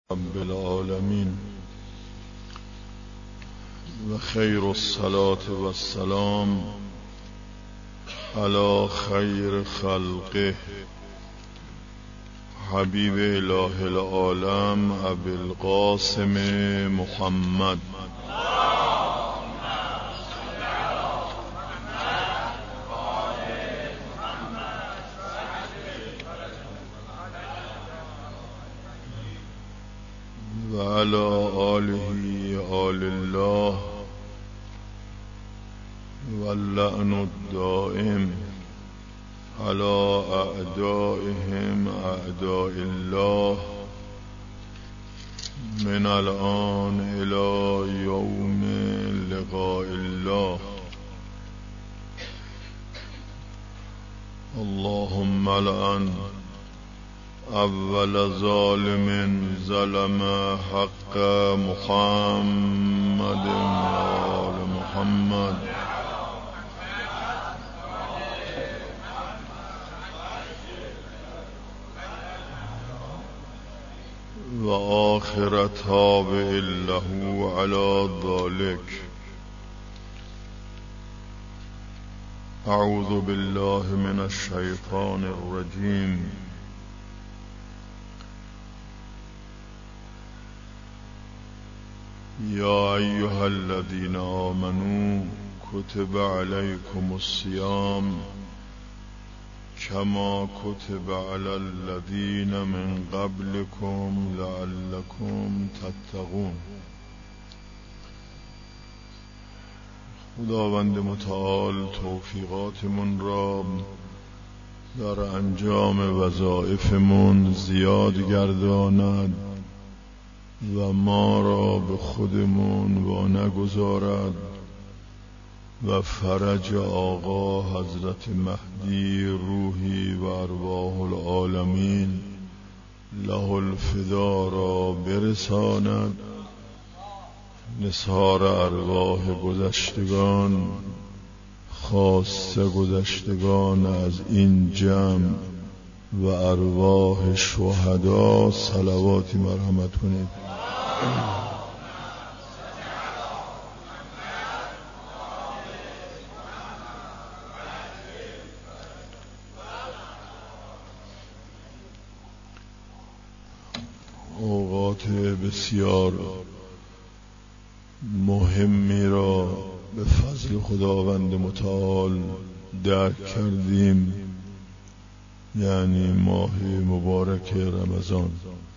رب العالمين وخير الصلاة والسلام على خير خلقه حبيب إله العالم أبي القاسم محمد وعلى آله آل الله واللعن الدائم على أعدائهم أعداء الله من الآن إلى يوم لقاء الله. اللهم لعن اول ظالم ظلم حق محمد وآل محمد وآخر تابع له على ذلك. أعوذ بالله من الشيطان الرجيم. يا أيها الذين آمنوا كتب عليكم الصيام كما كتب على الذين من قبلكم لعلكم تتقون. خداوند متعال توفیقاتمون را در انجام وظایفمون زیاد گرداند و ما را به خودمون وا نگذارد و فرج آقا حضرت مهدی روحی و ارواح العالمین له الفدا را برساند. نثار ارواح گذشتگان خاصه گذشتگان از این جمع و ارواح شهدا صلواتی مرحمت کنید. اوقات بسیار مهمی را به فضل خداوند متعال درک کردیم، یعنی ماه مبارک رمضان،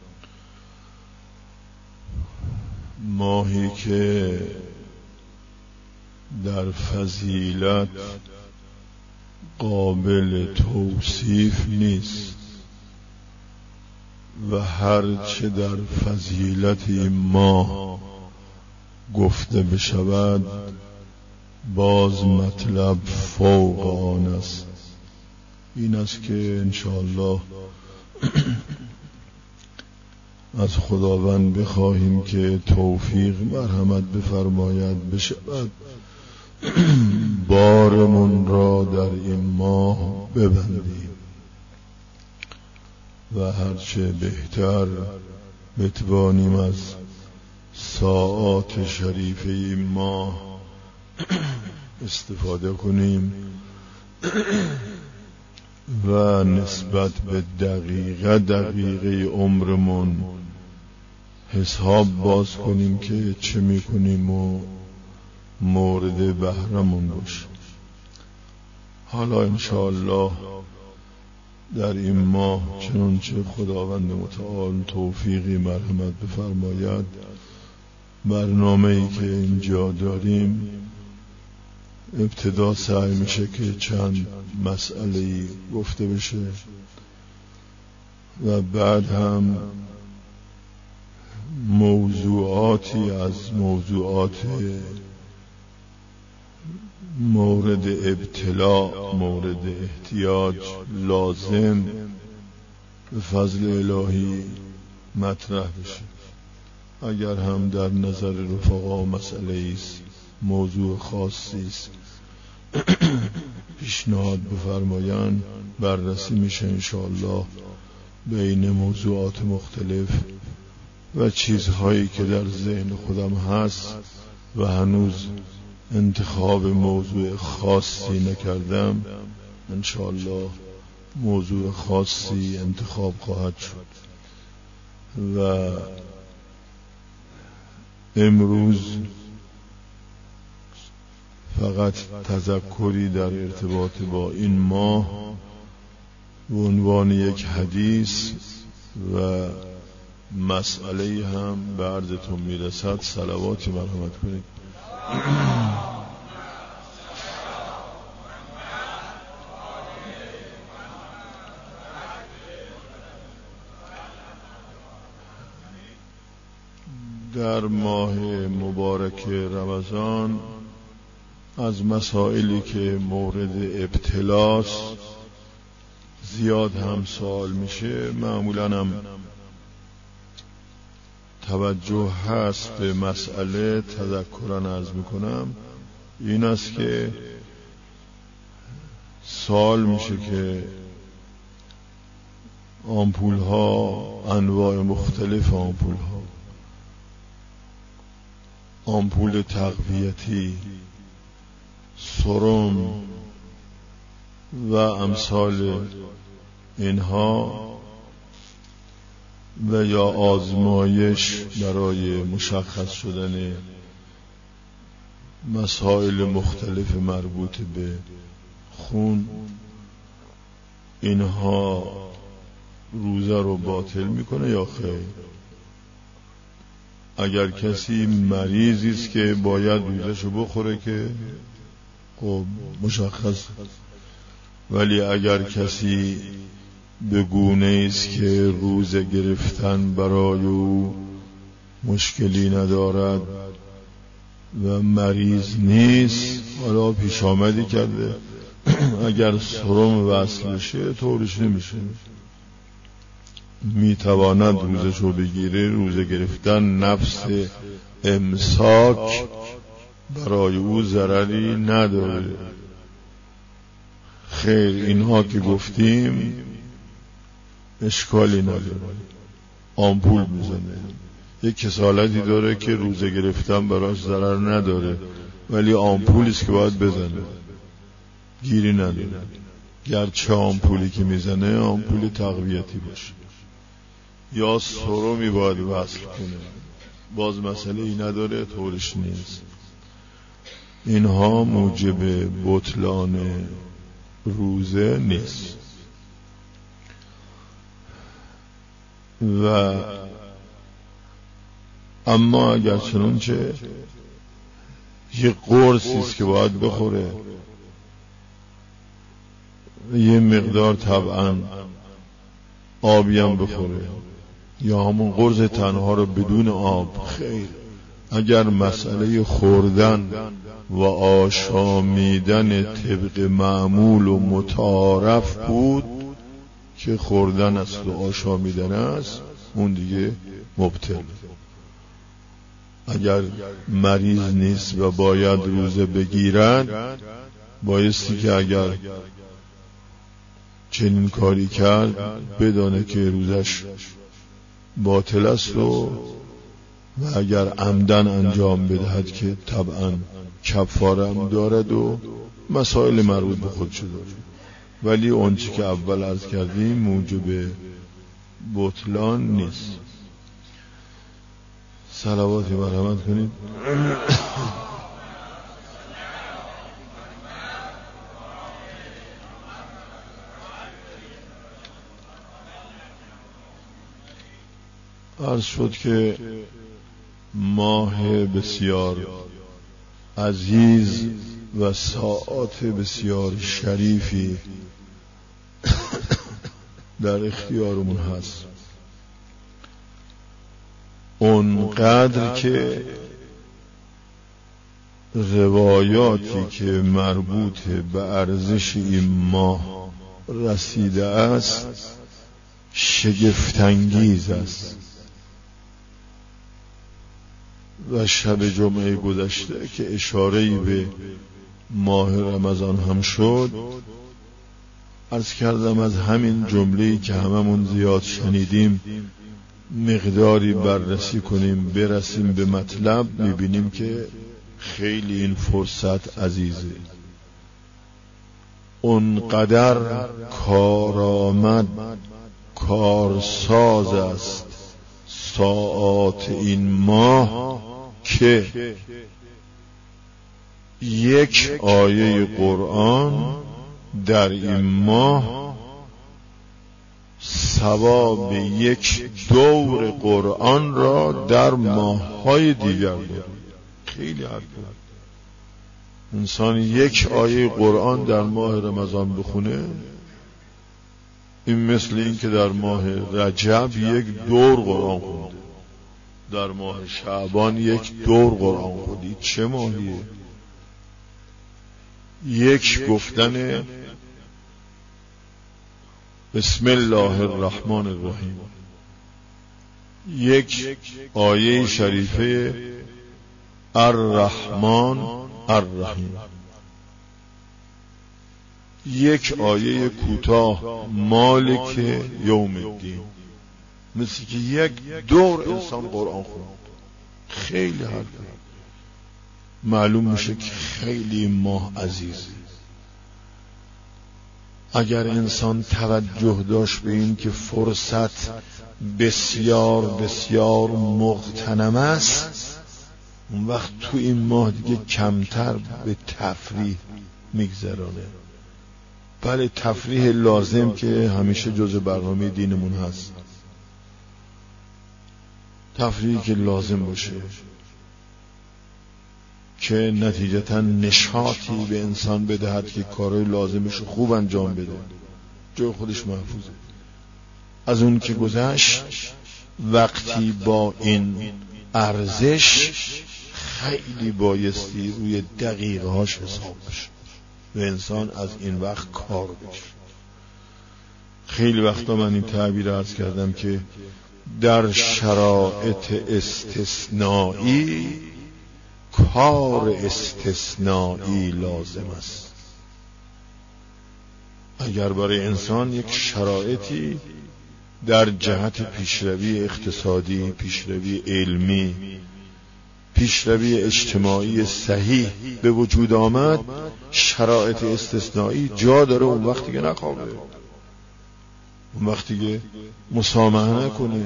ماهی که در فضیلت قابل توصیف نیست و هرچه در فضیلت این ماه گفته بشود باز مطلب فوق آن است. این است که انشاءالله از خداوند بخواهیم که توفیق مرحمت بفرماید بشود بارمون را در این ماه ببندیم و هرچه بهتر بتوانیم از ساعات شریف این ماه استفاده کنیم و نسبت به دقیقه عمرمون حساب باز کنیم که چه میکنیم و مورد بهرمون باشه. حالا انشاءالله در این ماه چنانچه خداوند متعال توفیقی مرحمت بفرماید برنامه‌ای که اینجا داریم ابتدا سعی میشه که چند مسئله‌ای گفته بشه و بعد هم موضوعاتی از موضوعات مورد ابتلاء، مورد احتیاج لازم به فضل الهی مطرح بشه. اگر هم در نظر رفقا مسئله است، موضوع خاصی است، پیشنهاد بفرمایند بررسی میشه انشاءالله بین موضوعات مختلف و چیزهایی که در ذهن خودم هست و هنوز انتخاب موضوع خاصی نکردم، انشاءالله موضوع خاصی انتخاب خواهد شد. و امروز فقط تذکری در ارتباط با این ماه به عنوان یک حدیث و مسئله هم به عرضتون میرسد. صلواتی مرحمت کنید. در ماه مبارک رمضان از مسائلی که مورد ابتلاست زیاد هم سوال میشه، معمولاً هم توجه هست به مسئله. تذکرا عرض میکنم این است که سوال میشه که آمپول ها، انواع مختلف آمپول ها، آمپول تقویتی، سرم و امثال اینها و یا آزمایش برای مشخص شدن مسائل مختلف مربوط به خون، اینها روزه رو باطل میکنه یا خیر؟ اگر کسی مریضی است که باید روزه‌شو بخوره که خب مشخص، ولی اگر کسی به گونه است که روزه گرفتن برای او مشکلی ندارد و مریض نیست، حالا پیش آمدی کرده، اگر سرم وصل بشه طورش نمیشه، میتواند روزشو بگیره. روزه گرفتن نفس امساک برای او ضرری نداره. خیر، اینها که گفتیم اشکالی نداره. آمپول میزنه، یک کسالتی داره که روزه گرفتن براش ضرر نداره، ولی آمپولیست که باید بزنه، گیری نداره. گرچه آمپولی که میزنه آمپول تقویتی باشه یا سرمی باید وصل کنه، باز مسئله ای نداره، طورش نیست. اینها موجب بطلان روزه نیست. و اما اگر چنانچه یه قرصی است که باید بخوره، یه مقدار طبعا آبی هم بخوره یا همون قرص تنها رو بدون آب، خیر. اگر مسئله خوردن و آشامیدن طبق معمول و متعارف بود که خوردن است و آشامیدن است، اون دیگه مبطل. اگر مریض نیست و باید روزه بگیرد، بایستی که اگر چنین کاری کرد بدانه که روزش باطل است و اگر عمدن انجام بدهد که طبعا کفاره هم دارد و مسائل مربوط به خودش داره. ولی اون چی که اول عرض کردیم موجب بطلان نیست. صلواتی مرحمت کنید. عرض شد که ماه بسیار عزیز و ساعات بسیار شریفی در اختیارمون هست، اونقدر که روایاتی که مربوط به ارزش این ماه رسیده است شگفت‌انگیز است. و شب جمعه گذشته که اشاره‌ای به ماه رمضان هم شد، عرض کردم از همین جمله‌ای که هممون زیاد شنیدیم مقداری بررسی کنیم برسیم به مطلب، میبینیم که خیلی این فرصت عزیزه، اونقدر کارآمد کارساز است ساعات این ماه که یک آیه قرآن در این ماه ثواب یک دور قرآن را در ماه‌های دیگر دارد. خیلی حرفه. انسان یک آیه قرآن در ماه رمضان بخونه، این مثل این که در ماه رجب یک دور قرآن خونده، در ماه شعبان یک دور قرآن خوندی. چه ماهیه؟ یک گفتن بسم الله الرحمن الرحیم، یک آیه شریفه الرحمن الرحیم، یک آیه کوتاه مالک یوم الدین، مثل که یک دور انسان قرآن خوند. خیلی حرفه. معلوم میشه که خیلی ماه عزیزه. اگر انسان توجه داشت به این که فرصت بسیار بسیار مغتنم است، اون وقت تو این ماه دیگه کمتر به تفریح میگذرانه. بله تفریح لازم که همیشه جزء برنامه دینمون هست، تفریحی که لازم باشه که نتیجتا نشاطی به انسان بدهد که کارهای لازمش رو خوب انجام بده، جای خودش محفوظه. از اون که گذشت وقتی با این ارزش خیلی بایستی روی دقیقه هاش حساب بشه و انسان از این وقت کار بشه. خیلی وقتا من این تعبیر عرض کردم که در شرایط استثنایی کار استثنایی لازم است. اگر برای انسان یک شرایطی در جهت پیشروی اقتصادی، پیشروی علمی، پیشروی اجتماعی صحیح به وجود آمد، شرایط استثنایی جا داره اون وقتی که نخوابه، اون وقتی که مسامحه نکنه،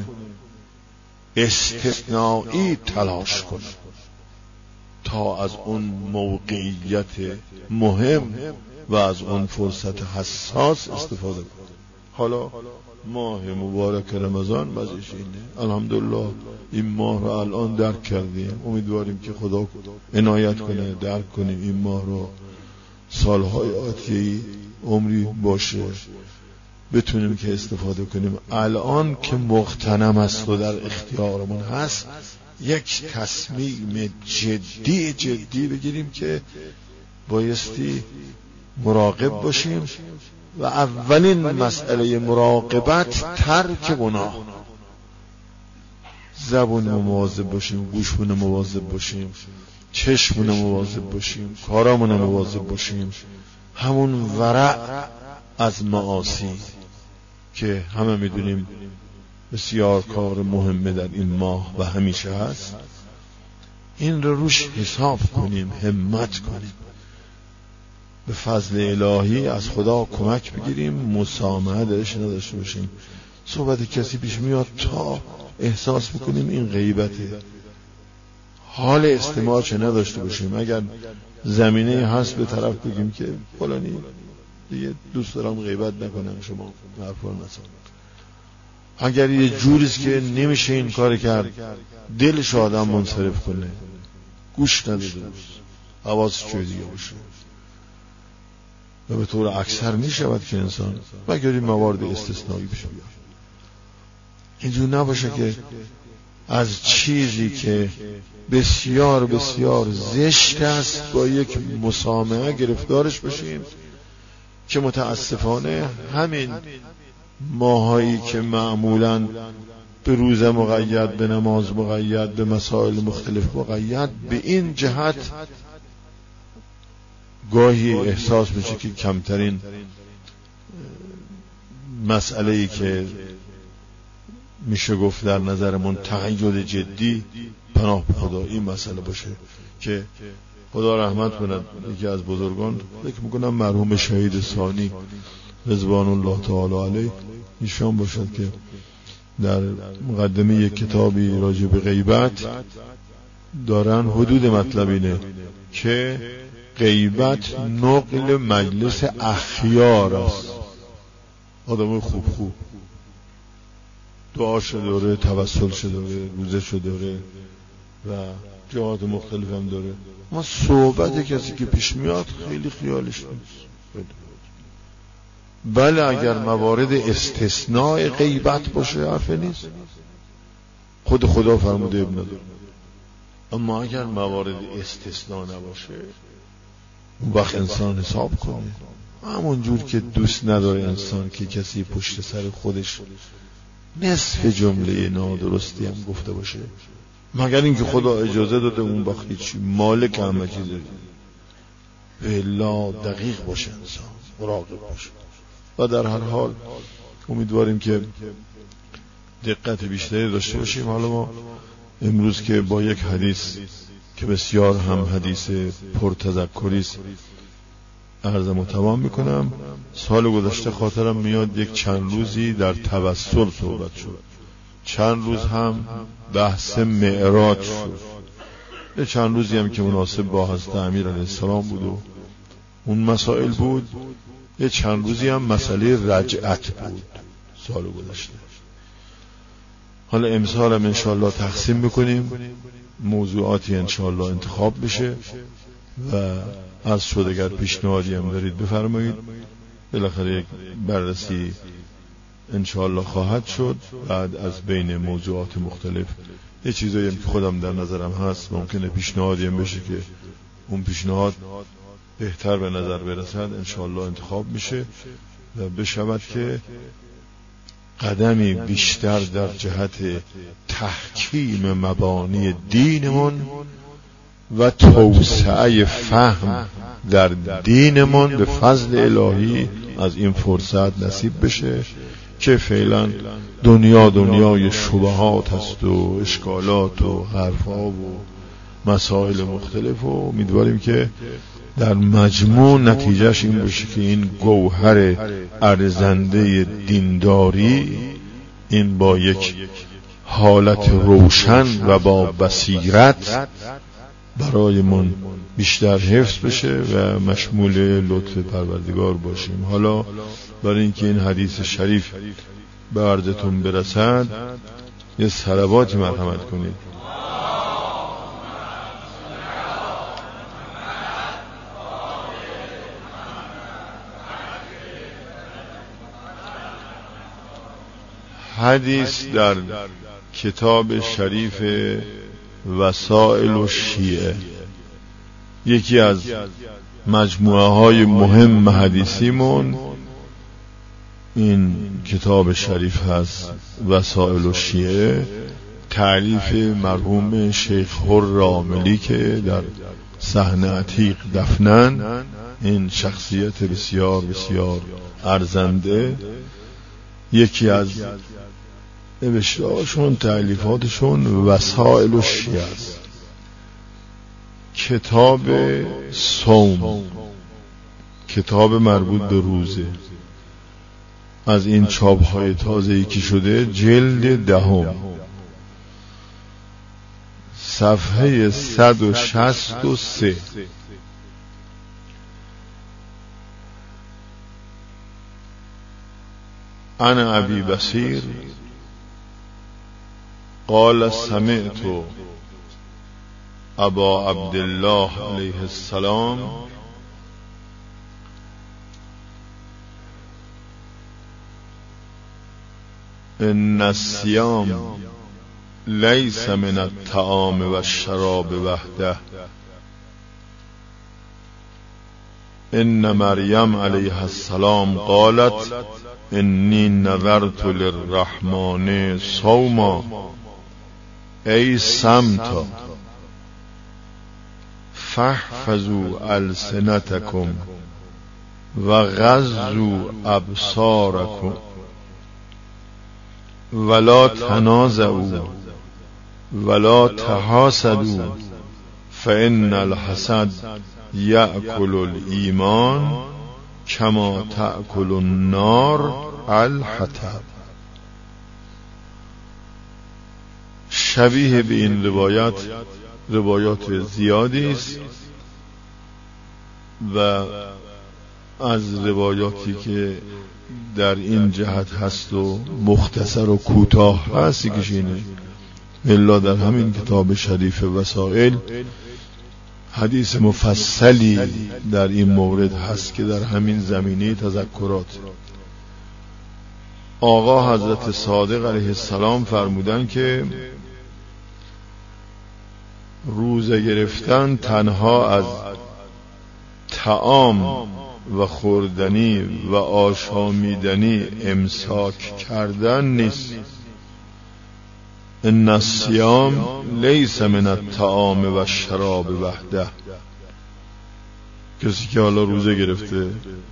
استثنایی تلاش کنه تا از اون موقعیت مهم و از اون فرصت حساس استفاده کنه. حالا ماه مبارک رمضان مزیش اینه، الحمدلله این ماه رو الان درک کردیم، امیدواریم که خدا عنایت کنه درک کنیم این ماه رو، سالهای آتی عمری باشه بتونیم که استفاده کنیم. الان که مغتنم است و در اختیارمون هست، یک تصمیم جدی بگیریم که بایستی مراقب باشیم و اولین مسئله مراقبت ترک گناه. زبون مواظب باشیم، گوشمون مواظب باشیم، چشمون مواظب باشیم، کارامون مواظب باشیم. همون ورع از معاصی که همه میدونیم بسیار کار مهمه در این ماه و همیشه هست، این رو روش حساب کنیم، همت کنیم، به فضل الهی از خدا کمک بگیریم، مسامحه درش نداشته باشیم. صحبت کسی پیش میاد تا احساس بکنیم این غیبته، حال استماع چه نداشته باشیم. اگر زمینه هست به طرف بگیم که فلانی دیگه دوست دارم غیبت نکنم، شما حرفا نزن. اگر یه جوریست که نمیشه این کار کرد، دلش آدم منصرف کنه، گوش نده، حواس جای دیگه باشه. و به طور اکثر میشود که انسان مگر این موارد استثنایی پیش بیاد، اینجور نباشه که از چیزی که بسیار بسیار زشت است با یک مسامحه گرفتارش بشیم، که متاسفانه همین ماهایی که معمولاً به روز مقید، به نماز مقید، به مسائل مختلف مقید، به این جهت گاهی احساس میشه که کمترین مسئله‌ای که میشه گفت در نظرمون تقید جدی پناه به خدا این مسئله باشه که خدا رحمت کند یکی از بزرگان، فکر میکنم مرحوم شهید ثانی رضوان الله تعالی علیه، ایشان باشد که در مقدمه یک کتابی راجع به غیبت دارن حدود مطلب اینه که غیبت نقل مجلس اخیار است. آدم خوب دعا شده داره، توسل شده داره، روزه شده داره و جهات مختلف هم داره، اما صحبت کسی که پیش میاد خیلی خیالش نیست. بله اگر موارد استثناء غیبت باشه حرف نیست، خود خدا فرموده ابن نداره، اما اگر موارد استثناء نباشه اون وقت انسان حساب کنه، همون جور که دوست نداره انسان که کسی پشت سر خودش نصف جمله نادرستی هم گفته باشه، مگر اینکه خدا اجازه داده اون وقت هیچ مالک همه چیزه. الا دقیق باشه انسان، مراقب باشه. و در هر حال امیدواریم که دقت بیشتری داشته باشیم. حالا ما امروز که با یک حدیث که بسیار هم حدیث پرتذکری است عرضمو تمام میکنم. سال گذشته خاطرم میاد یک چند روزی در توسل صحبت شد، چند روز هم بحث معراج شد، یک چند روزی هم که مناسب با حضرت امیر علیه السلام بود و اون مسائل بود، یک چند روزی هم مسئله رجعت بود سال گذشته. حالا امسال هم انشاءالله تقسیم میکنیم، موضوعاتی انشاءالله انتخاب بشه و از شد اگر پیشنهادی هم دارید بفرمایید، بالاخره یک بررسی انشاءالله خواهد شد. بعد از بین موضوعات مختلف یه چیزایی هم که خودم در نظرم هست ممکنه پیشنهادی هم بشه که اون پیشنهاد بهتر به نظر برسد انشاءالله انتخاب میشه و بشود که قدمی بیشتر در جهت تحکیم مبانی دینمون و توسعه فهم در دینمون به فضل الهی از این فرصت نصیب بشه که فعلا دنیای شبهات هست و اشکالات و حرفا و مسائل مختلف و امیدواریم که در مجموع نتیجهش این باشه که این گوهر ارزنده دینداری این با یک حالت روشن و با بصیرت برای من بیشتر حفظ بشه و مشمول لطف پروردگار باشیم. حالا برای اینکه این حدیث شریف به عرضتون برسد یه صلواتی مرحمت کنید. حدیث در کتاب شریف وسائل الشیعه، یکی از مجموعه های مهم حدیثیمون این کتاب شریف هست، وسائل الشیعه، تألیف مرحوم شیخ حر عاملی که در صحن عتیق دفنن. این شخصیت بسیار بسیار ارزنده، یکی از نوشته‌هاشون تألیفاتشون وسائل الشیعه است. کتاب صوم، کتاب مربوط به روزه، از این چاپ‌های تازه‌ای که شده، جلد 10، صفحه 163. انا ابی بصیر قال سمعت ابا عبدالله علیه السلام ان الصيام ليس من الطعام والشراب وحده ان مریم علیها السلام قالت انی نذرت للرحمن صوما ای صمتا فاحفظوا السنتکم و غضوا ابصارکم ولا تنازعوا ولا تحاسدوا فإن الحسد یأکل الایمان کما تأکل النار الحطب. شبیه به این روایات زیادی است و از روایاتی که در این جهت هست و مختصر و کوتاه هست یکیش اینه، الا در همین کتاب شریف وسائل حدیث مفصلی در این مورد هست که در همین زمینه تذکرات آقا حضرت صادق علیه السلام فرمودن که روزه گرفتن تنها از طعام و خوردنی و آشامیدنی امساک کردن نیست. ان الصیام لیس من الطعام و الشراب وحده. کسی که حالا روزه گرفته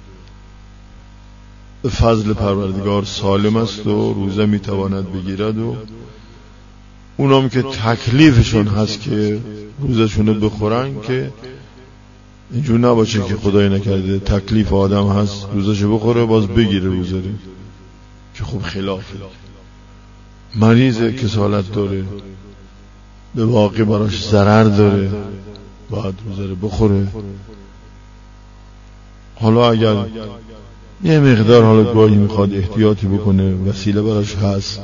به فضل پروردگار سالم است و روزه میتواند بگیرد و اونام که تکلیفشون هست که روزشونو بخورن که اینجور نباشه که خدای نکرده تکلیف آدم هست روزشو بخوره باز بگیره روزه رو، که خب خلافه. مریض کسالت داره، به واقع براش ضرر داره، باید روزه رو بخوره. حالا اگر یه مقدار حالا گاهی میخواد احتیاطی بکنه، وسیله براش هست،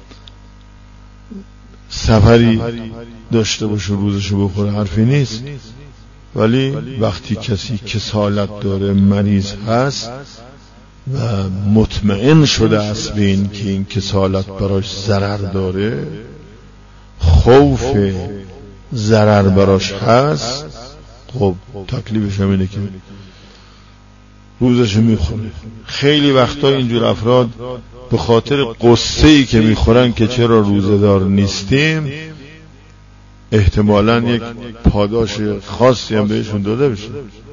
سفری داشته باشه روزشو بخوره، حرفی نیست. ولی وقتی کسی کسالت داره، مریض هست و مطمئن شده است به این که این کسالت براش ضرر داره، خوف ضرر براش هست، خب تکلیفش هم اینه که روزشو میخوره. خیلی وقتا اینجور افراد به خاطر قصه‌ای که میخورن که چرا روزه دار نیستیم، احتمالاً یک پاداش خاصی هم بهشون داده بشه.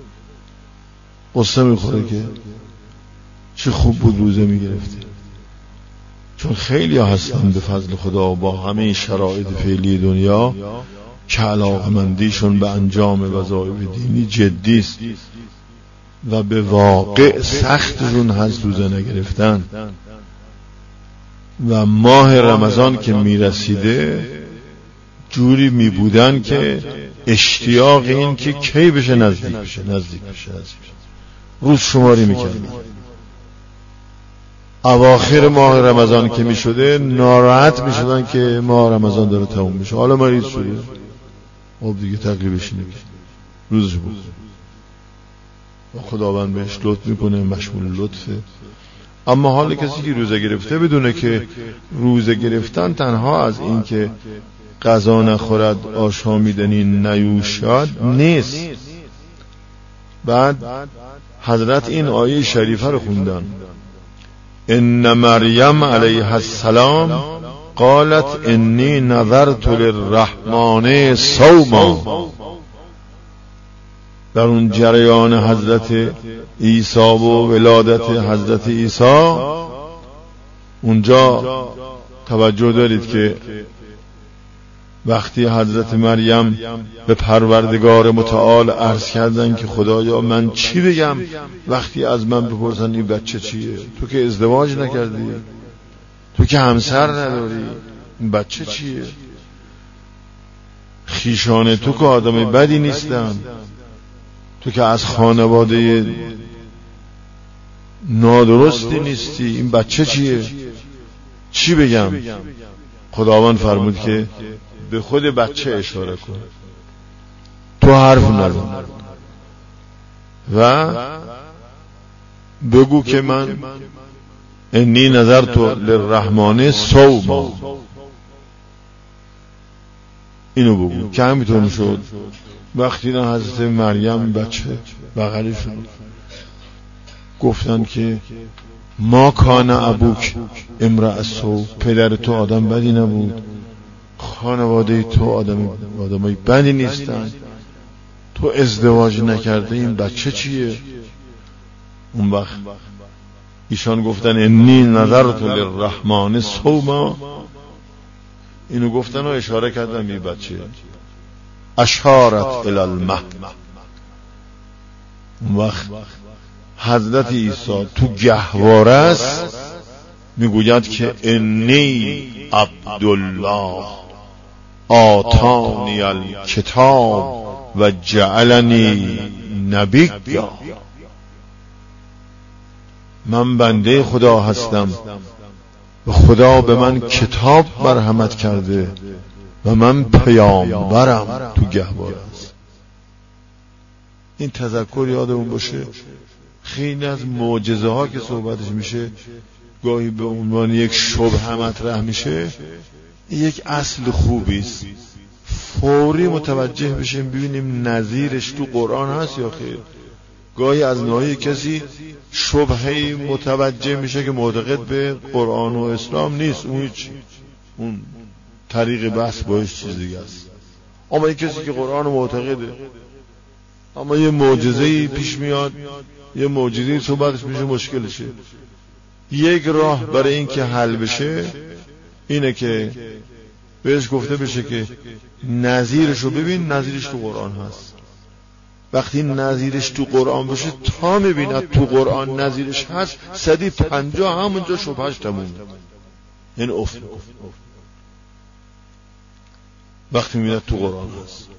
قصه میخوره که چه خوب بود روزه میگرفتی. چون خیلی ها هستن به فضل خدا با همه شرایط فعلی دنیا که علاقمندیشون به انجام وظایف دینی جدی است و به واقع سختشون هست روزه نگرفتن، و ماه رمضان که میرسیده جوری میبودن که اشتیاق این که کی بشه نزدیک بشه روز شماری میکردن. اواخر ماه رمضان که میشده ناراحت میشدن که ماه رمضان داره تموم میشه، حالا مریض شده، خب دیگه تقریبش اینه روزش بود و خداوند بهش لطف میکنه، مشمول لطفه. اما حال کسی که روزه گرفته بدونه که روزه گرفتن تنها از این که غذا نخورد، آشامیدنی نیوشد نیست. بعد حضرت این آیه شریفه رو خوندن: ان مریم علیها السلام قالت انی نذرت للرحمن صوما. در اون جریان حضرت عیسی و ولادت حضرت عیسی اونجا توجه دارید که وقتی حضرت مریم به پروردگار متعال عرض کردن که خدایا من چی بگم وقتی از من بپرسن این بچه چیه؟ تو که ازدواج نکردی، تو که همسر نداری، این بچه چیه؟ خیشان تو که آدم بدی نیستن، تو که از خانواده نادرستی نیستی، این بچه چیه؟ چی بگم؟ خداوند فرمود که به خود بچه اشاره کن، تو حرف نزن و بگو که من انی نذرت للرحمن صوما. اینو بگو که همینطور شد. وقتی حضرت مریم بچه بغلش شد گفتن که ما کان ابوک امرأ سوء، پدر تو آدم بدی نبود، خانواده تو آدمای بدی نیستن، تو ازدواج نکرده، این بچه چیه؟ اون وقت ایشان گفتن انی نظرت للرحمن صوما، اینو گفتن و اشاره کردن به بچه، اشارت الی المهد. وقت حضرت عیسی تو گهواره است میگوید که انی عبدالله آتانی الکتاب و جعلنی نبیا، من بنده خدا هستم و خدا به من کتاب مرحمت کرده و من پیامبرم. تو گهواره است. این تذکر یادمون باشه. خیلی از معجزه ها که صحبتش میشه گاهی به عنوان یک شبهه مطرح میشه، یک اصل خوبی است، فوری متوجه بشیم ببینیم نظیرش تو قرآن هست یا خیر. گاهی از ناحیه کسی شبهه‌ای متوجه میشه که معتقد به قرآن و اسلام نیست، اون طریق بحث باش چیز دیگه است. اما این کسی که قرآن معتقده اما یه معجزه‌ای پیش میاد، یه معجزه‌ای صحبتش میشه، مشکلشه. یک راه برای این که حل بشه اینه که بهش گفته بشه که نظیرش رو ببین، نظیرش تو قرآن هست. وقتی نظیرش تو قرآن باشه تا میبیند تو قرآن نظیرش هست 150 همونجا شبهش تموم. این افت وقتی میبیند تو قرآن هست.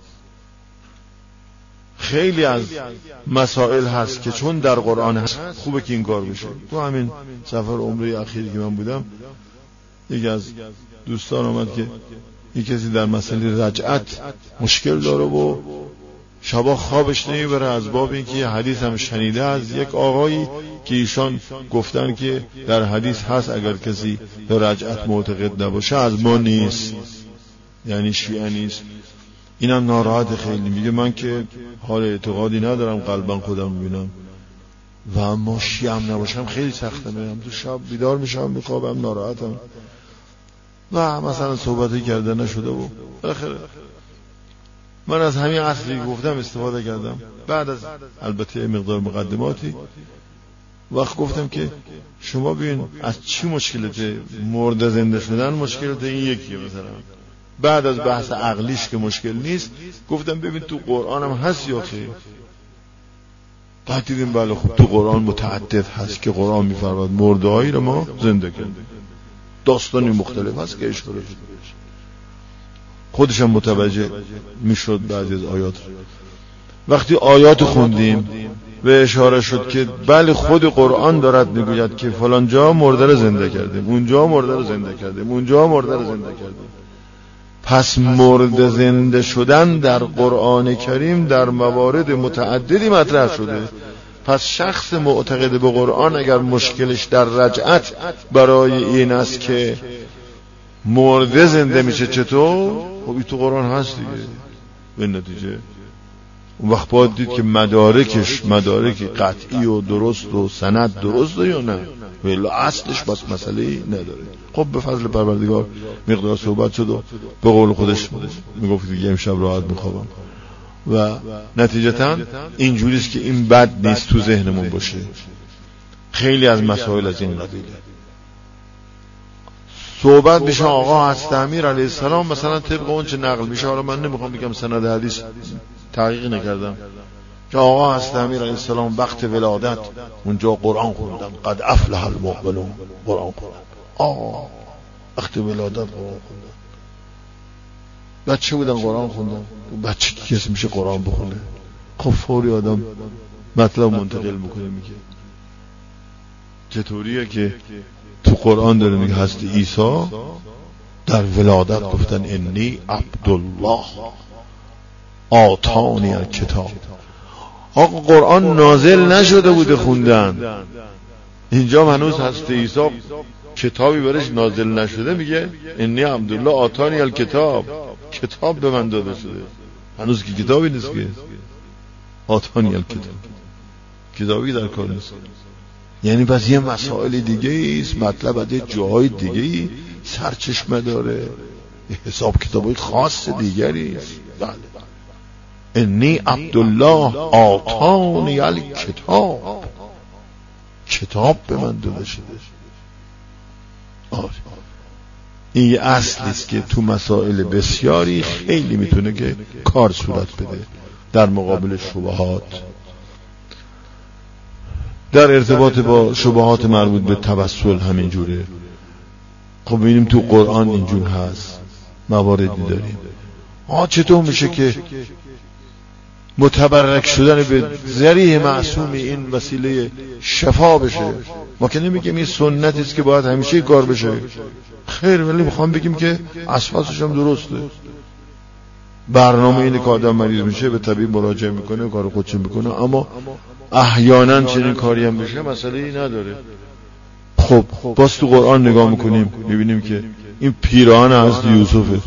خیلی از مسائل هست که چون در قرآن هست خوبه که این کار بشه. تو همین سفر عمره اخیری که من بودم یکی از دوستان آمد که یک کسی در مسئله رجعت مشکل داره و شبا خوابش نمیبره از باب اینکه یه حدیث هم شنیده از یک آقایی که ایشان گفتن که در حدیث هست اگر کسی به رجعت معتقد نباشه از ما نیست، یعنی شیعه نیست. اینم ناراحت خیلی، میگه من که حال اعتقادی ندارم، قلبا خودم میبینم و اما شیعه هم نباشم خیلی سخته، میرم تو شب بیدار میشم میخوابم ناراحتم و مثلا صحبتی کرده نشده و بالاخره من از همین اصلی گفتم استفاده کردم. بعد از البته مقدار مقدماتی وقت گفتم که شما ببین از چی مشکلته، مرده زنده شدن مشکلته، این یکیه. مثلا بعد از بحث عقلیش که مشکل نیست گفتم ببین تو قرآن هم هست یا خیر. بعد دیدیم بله خب تو قرآن متعدد هست که قرآن میفرماد مرده هایی رو ما زنده کردیم، داستانی مختلف هست که اشاره شده، خودش هم متوجه میشد بعضی از آیات. وقتی آیات خوندیم و اشاره شد که بله خود قرآن دارد میگوید که فلان جا مرده رو زنده کردیم، اونجا مرده رو زنده کردیم، اونجا مرده رو زنده کردیم. پس مرده زنده شدن در قرآن کریم در موارد متعددی مطرح شده. پس شخص معتقد به قرآن اگر مشکلش در رجعت برای این است که مرده زنده میشه چطور؟ خب این تو قرآن هست دیگه. به نتیجه اون وقت باید دید که مدارکش مدارک قطعی و درست و سند درسته یا نه، ولی اصلش بس مسئله‌ای نداره. خب به فضل پروردگار مقدار صحبت شد و به قول خودش میگفت دیگه امشب راحت میخوابم و نتیجتاً اینجوریست که این بد نیست تو ذهنمون باشه. خیلی از مسائل از این قبیله صحبت میشه. آقا حضرت امیر علیه السلام مثلا طبق اون چه نقل میشه، حالا من نمیخوام بگم سند حدیث تحقیق نکردم، که آقا حضرت امیر علیه السلام وقت ولادت اونجا قرآن خوندن، قد افلح المؤمنون، قرآن خوندن. وقت ولادت قرآن خوندن. بچه بودن قرآن خوندن. بچه کی کسی میشه قرآن بخونه؟ خب فوری آدم مطلب منتقل میکنه، میگه چطوریه که تو قرآن داره میگه حضرت عیسی در ولادت گفتن انی عبدالله آتانی الکتاب. آقا قرآن نازل نشده بوده خوندن، اینجا هنوز حضرت عیسی کتابی برش نازل نشده میگه انی عبدالله آتانی الکتاب، کتاب به من داده شده. هنوز که کتابی نیست که آتانی الکتاب، کتابی در کار نیست. یعنی بس یه مسائل دیگه ایست، مطلب از یه جاهای دیگه ای سرچشمه داره، حساب کتابای خاص دیگری است. بله انی عبدالله آتانی الکتاب، کتاب به من داده شده. این یه اصلی است که تو مسائل بسیاری خیلی میتونه که کار صورت بده در مقابل شبهات. در ارتباط با شبهات مربوط به توسل همین جوره. خب ببینیم تو قرآن اینجور هست، مواردی داریم. چطور میشه که متبرک شدن به ذریح معصومی این وسیله شفا بشه؟ ما که نمیگیم این سنتی است که باید همیشه کار بشه، خیر، ولی میخوام بگیم که اساسش هم درسته. برنامه اینه که آدم مریض میشه به طبیب مراجعه میکنه، کار خودش میکنه، اما احیانا چنین کاری هم بشه مسئله ای نداره. خب باز تو قرآن نگاه میکنیم میبینیم که این پیران حضرت یوسف،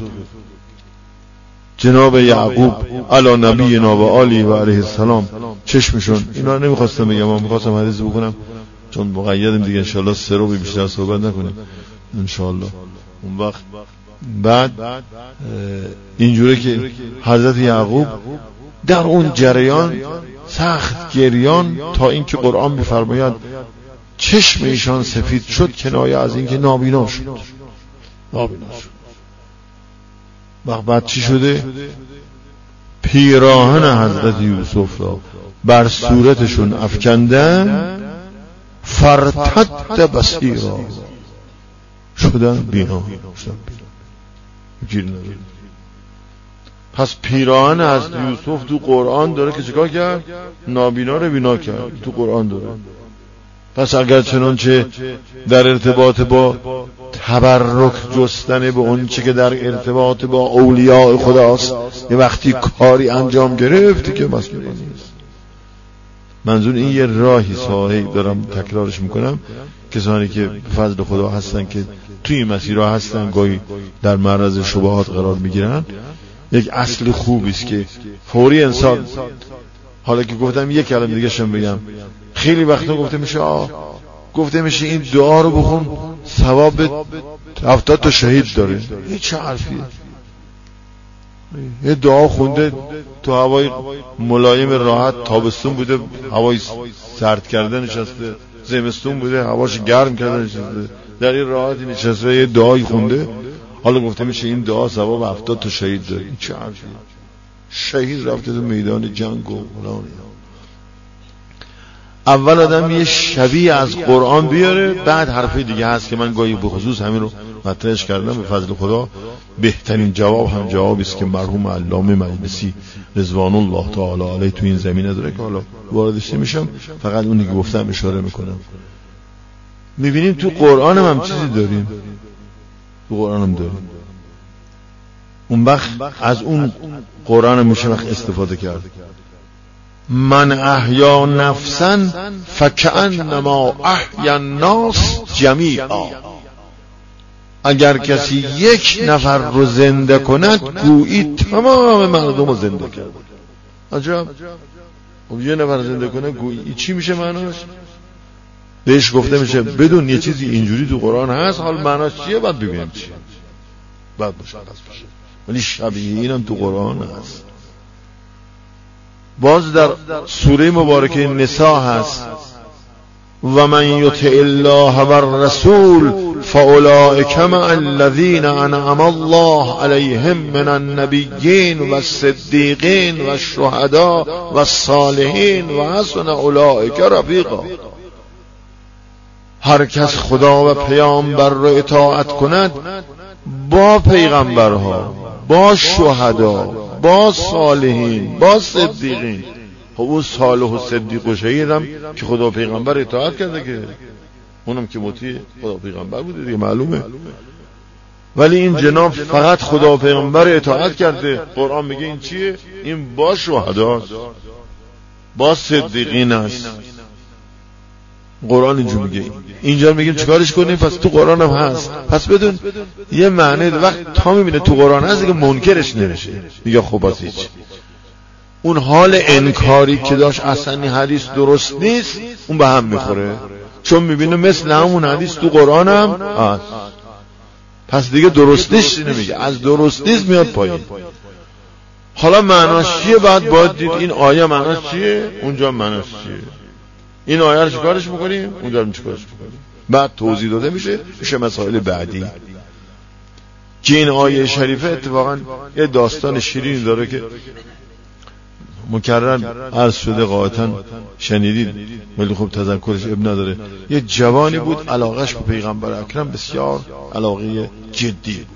جناب یعقوب علی نبینا و آله و علیه السلام، چشمشون، اینا نمیخواستم بگم، من میخواستم حدیث بکنم چون مقیدیم دیگه، انشاءالله 3 رو بیشتر صحبت نکنیم انشاءالله. اون وقت بعد اینجوره که حضرت یعقوب در اون جریان سخت گریان تا اینکه قرآن میفرماید چشم ایشان سفید شد، کنایه از اینکه نابینا شد. بعد چی شده؟ پیراهن حضرت یوسف را بر صورتشون افکندن، فرتد بصیرا، شدن بینا. پس پیراهن از یوسف تو قرآن داره که چیکار کرد؟ نابینا رو بینا کرد، تو قرآن داره. پس اگر چنانچه در ارتباط با تبرک جستن به اون چه که در ارتباط با اولیاء خداست یه وقتی کاری انجام گرفتی که مسئله نیست. منظور این یه راهی ساحه‌ای دارم تکرارش میکنم. کسانی که فضل خدا هستن که توی این مسیرها هستن گاهی در معرض شبهات قرار میگیرن، یک اصل خوبی است که فوری انسان، حالا که گفتم یک کلمه دیگه شم بگم، خیلی وقتا گفته میشه این دعا رو بخون ثواب 70 تا شهید داره. این چه حرفیه؟ یه دعا خونده تو هوای ملایم راحت، تابستون بوده هوای سرد کرده نشسته، زمستون بوده هواش گرم کرده نشسته، در این راحتی نشسته یه دعایی خونده، حالا گفته میشه این دعا ثواب 70 تا شهید داره. این چه حرفیه؟ شهید رفته تو میدان جنگ و فلان. اول آدم یه شبیه از قرآن بیاره، بعد حرفی دیگه هست که من گاهی به خصوص همین رو مطرحش کردم. به فضل خدا بهترین جواب هم جوابی است که مرحوم علامه مجلسی رضوان الله تعالی علیه تو این زمینه داره که حالا واردش نمیشم، فقط اونی که گفتم اشاره میکنم. میبینیم تو قرآن هم چیزی داریم، تو قرآن هم داریم. اون وقت از اون قرآن میشه وقت استفاده کرد. من احیا نفسا فکأنما احیا الناس جمیعا. اگر کسی یک نفر رو زنده کند گویی تمام مردم رو زنده کرد. عجب. خب یه نفر زنده کنه گویی چی میشه معناش؟ بهش گفته میشه بدون یه چیزی اینجوری تو قرآن هست، حال معناش چیه؟ بعد ببینیم چیه، بعد مشخص بشه. ولی شبیه اینم تو قرآن هست. باز در سوره مبارکه نساء هست و من یطع الله و الرسول فاولئک مع الذین انعم الله علیهم من النبیین و الصدیقین و الشهداء و الصالحین و حسن اولئک رفیقا. هر کس خدا و پیامبر را اطاعت کند با پیغمبرها، با شهدا، با صالحین، با صدیقین. خب اون صالح و صدیق و شهید هم که خدا و پیغمبر اطاعت کرده، که اونم که مطیع خدا و پیغمبر بوده دیگه، معلومه. ولی این جناب فقط خدا و پیغمبر اطاعت کرده. قرآن میگه این چیه؟ این با شهداست، با صدیقین است. قرآن اینجا میگه. اینجا میگیم چیکارش کنیم؟ پس تو قرآن هم هست. پس بدون یه معنی وقت تا میبینه تو قرآن هست دیگه منکرش نمیشه، میگه خب بس هیچ. اون حال انکاری که داشت اصلا این حدیث درست نیست، اون به هم میخوره، چون میبینه مثل همون حدیث تو قرآن هم هست. پس دیگه درست نیست نمیگه، از درست نیست میاد پایین. حالا معناش چیه؟ باید دید این آیه معناش چیه، اونجا معناش چیه. این آیه رو چیکارش میکنیم؟ اون داریم چیکارش میکنیم؟ بعد توضیح داده میشه مسائل بعدی. که این آیه شریفه اتفاقا یه داستان شیرین داره که مکرر عرض شده، قاطعا شنیدید ولی خب تذکرش اب نداره. یه جوانی بود علاقش به پیغمبر اکرم بسیار علاقه جدی بود.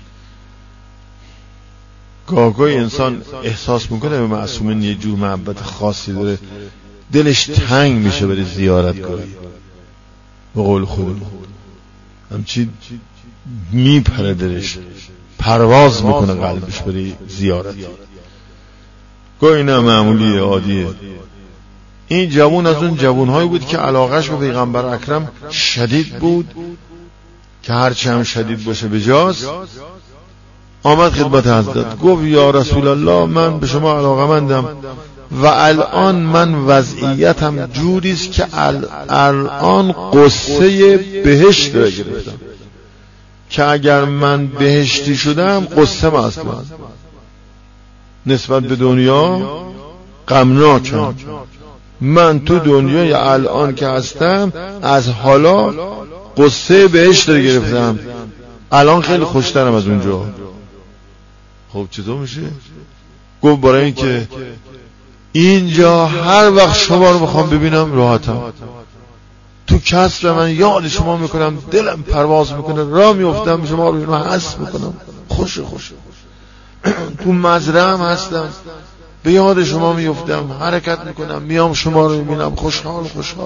گاهی انسان احساس میکنه به معصومین یه جور محبت خاصی داره، دلش تنگ میشه برای زیارت گاهی. به قول خودمون همچین میپره دلش، پرواز میکنه قلبش برای زیارت. گاهی نه معمولی عادیه. این جوان از اون جوانهایی بود که علاقش به پیغمبر اکرم شدید بود که هرچی هم شدید باشه بجاست. آمد خدمت حضرت گفت یا رسول الله من به شما علاقه‌مندم و الان من وضعیتم جوریست که الان قصه بهشت رو گرفتم که اگر من بهشتی شدم قصه ما اصلا نسبت به دنیا غمناکم. من تو دنیای الان که هستم از حالا قصه بهشت رو گرفتم، الان خیلی خوشترم از اونجا. خب چطور میشه؟ گفت برای این که اینجا هر وقت شما رو بخوام ببینم راحتم، تو کسر من یاد شما میکنم، دلم پرواز میکنه، راه میفتم شما رو حس میکنم، خوش تو مزرعه هستم به یاد شما میفتم، حرکت میکنم، میام شما رو میبینم، خوشحال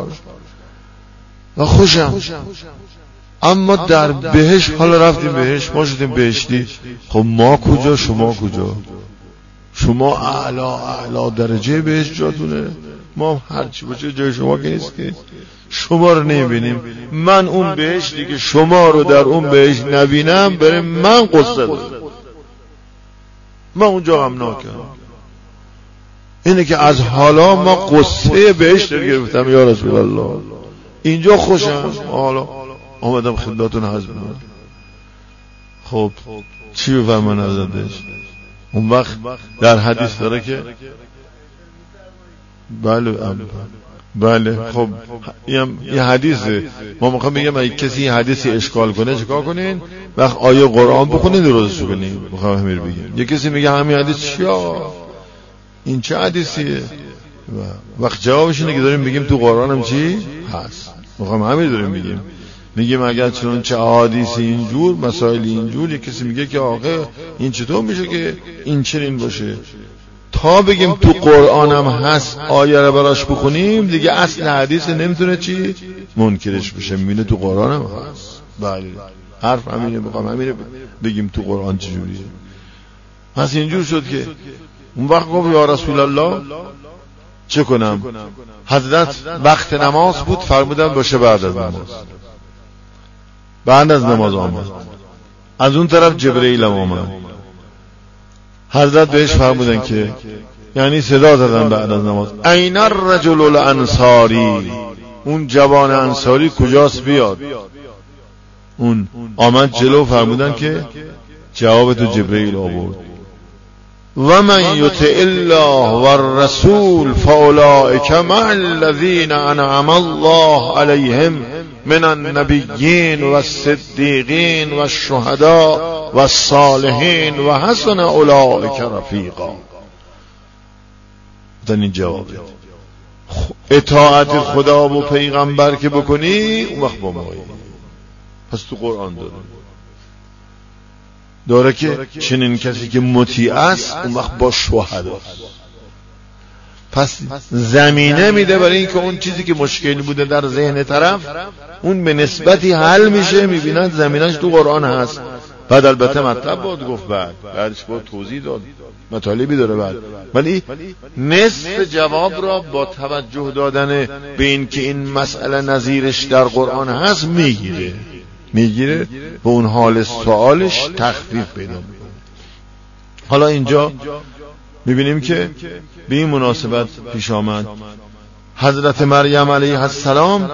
و خوشم. اما در بهشت حالا رفتیم بهشت، ما شدیم بهشتی. خب ما کجا شما کجا؟ شما اعلا درجه بهشت جاتونه، ما هرچی باشه جای شما که نیست که شما رو نمیبینیم. من اون بهشتی که شما رو در اون بهشت نبینم برای من قصه داره، من اونجا غمناکم. اینه که از حالا ما قصه بهشت رو گرفتم یا رسول الله، اینجا خوشم، حالا آمدم خدمتتون حضرت. خب چی بفرمان حضرتش؟ اون وقت در حدیث داره که بله خب یه حدیثه، ما میخوام بگم اگه کسی حدیثی اشکال کنه چیکار کنین؟ وقت آیه قرآن بخونین درستش کنین. میخوام همین بگم یه کسی میگه همین حدیث چیه؟ این چه حدیثیه؟ وقت جوابش اینه که داریم بگیم تو قرآن هم چی هست. میخوام همین داریم میگیم اگر چون چه احادیثی اینجور مسائل اینجور، یه کسی میگه که آقا این چطور میشه که این چنین باشه؟ تا بگیم تو قرآن هم هست آیه رو براش بخونیم دیگه اصل حدیث نمیتونه چی منکرش بشه، میبینه تو قرآن هم هست. بله حرف همینه، بخوام همینه بگیم تو قرآن چجوریه. پس اینجور شد که اون وقت گفت یا رسول الله چه کنم؟ حضرت وقت نماز بود، فرمودن باشه بعد از نماز. بعد از نماز آمد، از اون طرف جبرئیل آمد. حضرت بهش فرمودن که یعنی صدا زدن بعد از نماز این الرجل الانصاری، اون جوان انصاری کجاست بیاد؟ اون آمد جلو، فرمودن که جواب تو جبرئیل آورد و من یطع الله و الرسول فاولئک مع الذین انعم الله علیهم من النبیین و الصدیقین و الشهداء و الصالحین و حسن اولئک رفیقا. این جوابه. اطاعت خدا و پیغمبر که بکنی اون وقت با مایی. پس تو قرآن داره که چنین کسی که مطیع است اون وقت با شهدا. پس زمینه میده برای اینکه اون چیزی که مشکلی بوده در ذهن طرف اون به نسبتی حل میشه، میبینن زمینش تو قرآن هست. بعد البته مطلب باید گفت، بعدش باید توضیح داد، مطالبی داره بعد، ولی نصف جواب را با توجه دادن به این که این مسئله نظیرش در قرآن هست میگیره و اون حال سوالش تخفیف پیدا میکنه. حالا اینجا میبینیم که به این مناسبت پیش آمد حضرت مریم علیه السلام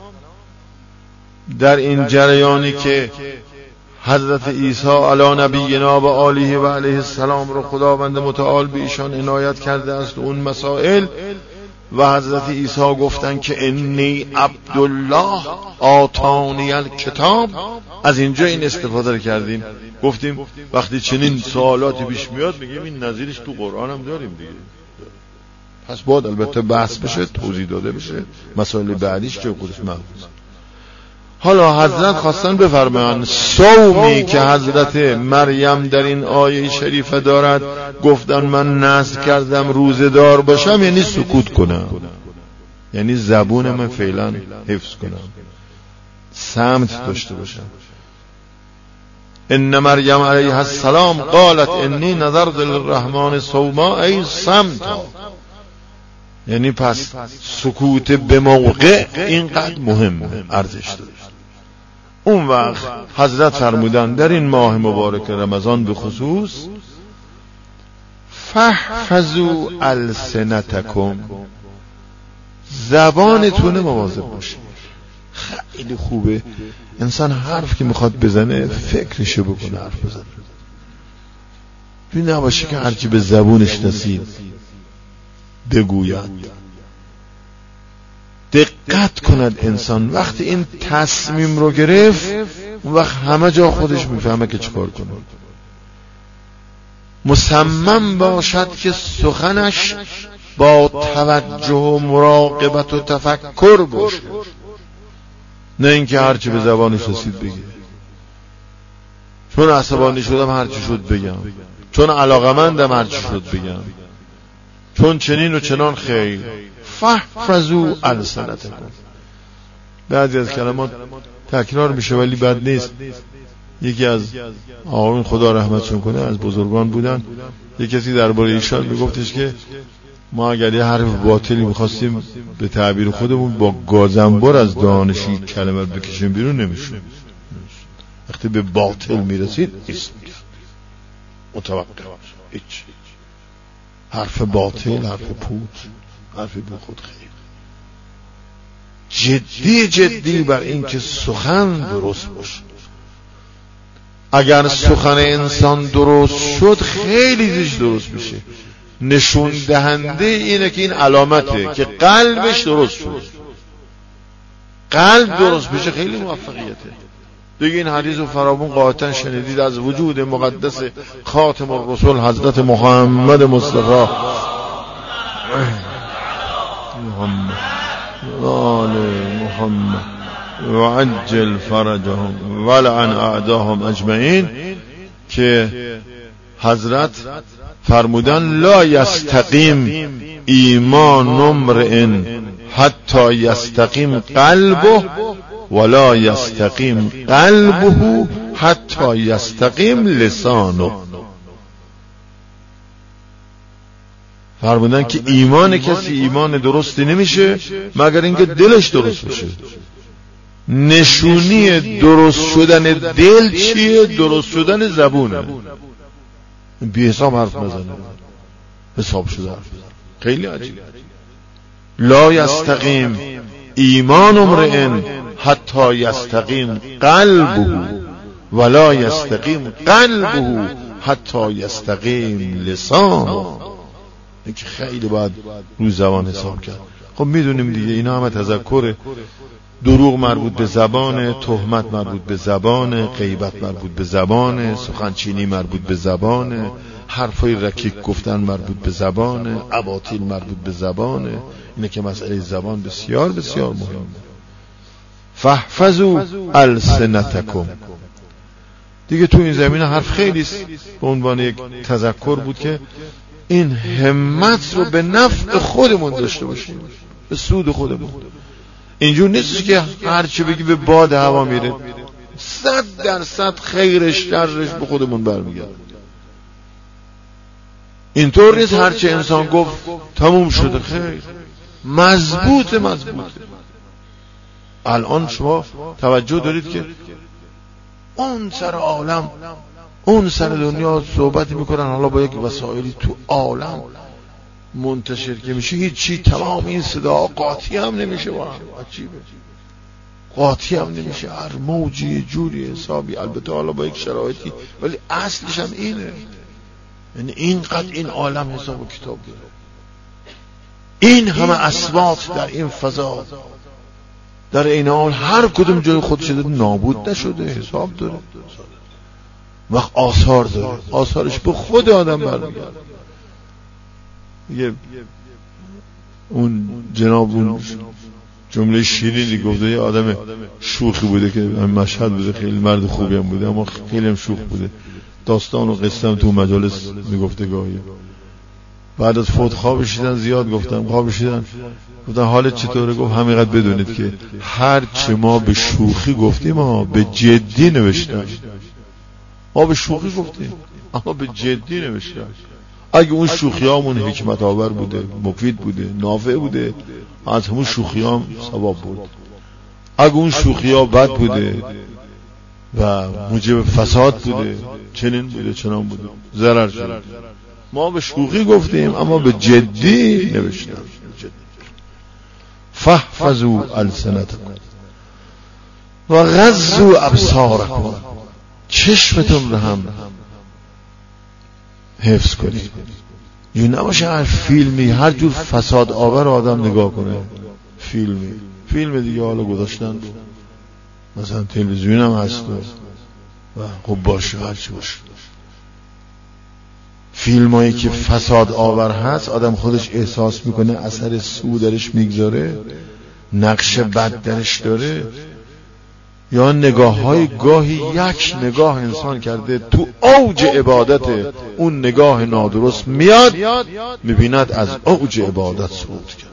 در این جریانی که حضرت عیسی علی نبینا و آله و علیه السلام رو خداوند متعال به ایشان عنایت کرده است، اون مسائل و حضرت عیسی گفتن که انی عبدالله آتانی الکتاب، از اینجا این استفاده رو کردیم. گفتیم وقتی چنین سوالاتی پیش میاد میگیم این نظیرش تو قرآن هم داریم دیگه. پس باید البته بحث بشه، توضیح داده بشه، مسائل بعدیش که خودش محفوظ. حالا حضرت خواستن بفرمایند صومی که حضرت مریم در این آیه شریفه دارد، گفتن من نذر کردم روزه دار باشم، یعنی سکوت کنم، یعنی زبون من فعلا حفظ کنم، صمت داشته باشم. ان مریم علیها السلام قالت انی نذرت للرحمن صوما، ای صمتا، یعنی پس سکوت به موقع اینقدر مهمه، ارزش داره. اون وقت حضرت فرمودن در این ماه مبارک رمضان به خصوص فاحفظوا السنتکم، زبانتون مواظب باشید. خیلی خوبه انسان حرف که میخواد بزنه فکرشو بکنه حرف بزنه، این نباشه که هرچی به زبونش رسید بگوید. دقت کند انسان وقتی این تصمیم رو گرفت، اون وقت همه جا خودش میفهمه که چیکار کنه. مصمم باشد که سخنش با توجه و مراقبت و تفکر باشه، نه اینکه هرچی به زبانش رسید بگه. چون عصبانی شدم هرچی شد بگم، چون علاقمندم هرچی شد بگم، چون چنین و چنان. خیر، فاحفظوا السنتکم. بعضی از کلمات تکرار میشه ولی بد نیست. یکی از آقایون خدا رحمتشون کنه از بزرگان بودن، یکی کسی درباره ایشان میگفتش که ما اگر یه حرف باطلی میخواستیم به تعبیر خودمون با گازنبر از دانشی کلمه بکشیم بیرون نمیشه. وقتی به باطل میرسید اسم متوقف، هیچ حرف باطل، حرف پوچ، حرف بی خود خیر. جدی بر این که سخن درست باشه. اگر سخن انسان درست شد خیلی چیز درست میشه. نشون دهنده اینه که این علامته که قلبش درست شد. قلب درست بشه خیلی موفقیته دیگه. این حدیث رو فرامون قاطعا شنیدید از وجود مقدس خاتم الرسول حضرت محمد مصطفی آل محمد و عجل فرجهم ولعن اعداهم اجمعین که حضرت فرمودن لا یستقیم ایمان امرئ حتی یستقیم قلبه ولا یستقیم قلبه حتی یستقیم لسانه. فرمودن که ایمان کسی ایمان درستی نمیشه مگر اینکه دلش درست بشه. نشونی درست شدن دل چیه؟ درست شدن زبونه. بی حساب حرف نزنه، حساب شده حرف بزنه. خیلی عجیب. لا یستقیم ایمان امرئ حتی یستقیم قلبه ولا یستقیم قلبه حتی یستقیم لسانه. این که خیلی باید روی زبان حساب کرد. خب میدونیم دیگه اینا همه تذکره. دروغ مربوط به زبانه، تهمت مربوط به زبانه، غیبت مربوط به زبانه، سخنچینی مربوط به زبانه، حرفای رکیک گفتن مربوط به زبانه، اباطیل مربوط به زبانه. اینه که مسئله زبان بسیار بسیار مهمه. فاحفظوا السنتکم. دیگه تو این زمینه حرف خیلی است. به عنوان یک تذکر بود که این همت رو به نفع خودمون داشته باشیم، به سود خودمون. اینجور نیست که هر چی بگی به باد هوا میره. 100% خیرش شرش به خودمون برمیگرده. اینطور نیست هر چی انسان گفت تموم شده. خیر، مضبوطه. الان شما توجه دارید که اون سر عالم، اون سر دنیا صحبت میکنن، حالا با یک وسایلی تو عالم منتشر که میشه، هیچی، تمام این صدا قاطی هم نمیشه. با هم عجیبه، قاطی هم نمیشه. هر موجی جوری حسابی، البته حالا با یک شرایطی، ولی اصلش هم اینه. یعنی اینقدر این عالم حساب و کتاب داره. این همه اسباب در این فضا، در این حال هر کدوم جای خودش نابود نشده، حساب داره، وقت آثار داره، آثارش به خود آدم برمیگرده. اون جناب اون جمله شیرینی گفته، یه آدم شوخی بوده که مشهد بوده، خیلی مرد خوبی هم بوده اما خیلی هم شوخ بوده، داستان و قصه هم تو مجالس میگفته گاهی. بعد از فوت خوابش دیدن، زیاد گفتم خوابش دیدن، گفتن حالت چطوره؟ گفت همینقدر بدونید که هر چه ما به شوخی گفتیم ما به جدی نوشتیم. ما به شوخی گفتیم اما به جدی نوشتیم. اگه اون شوخیامون حکمت آور بوده، مفید بوده، نافع بوده، از همون شوخیام ثواب بود. اگه اون شوخیا بد بوده و موجب فساد بوده، چنین بوده چنان بوده، ضرر شده. ما به شوخی گفتیم اما به جدی نوشتیم. فاحفظوا السنتکم و غضوا ابصارکم، چشمتون رو هم حفظ کنید. یه نباشه هر فیلمی هر جور فساد آور آدم نگاه کنه. فیلم دیگه حالا گذاشتن مثلا تلویزیون هم هست و خب باشه هرچی باشه. فیلمایی که فساد آور هست آدم خودش احساس میکنه اثر سو درش میگذاره، نقش بد درش داره. یا نگاه‌های گاهی یک نگاه انسان کرده تو اوج عبادت، اون نگاه نادرست میاد میبیند از اوج عبادت سقوط کرد.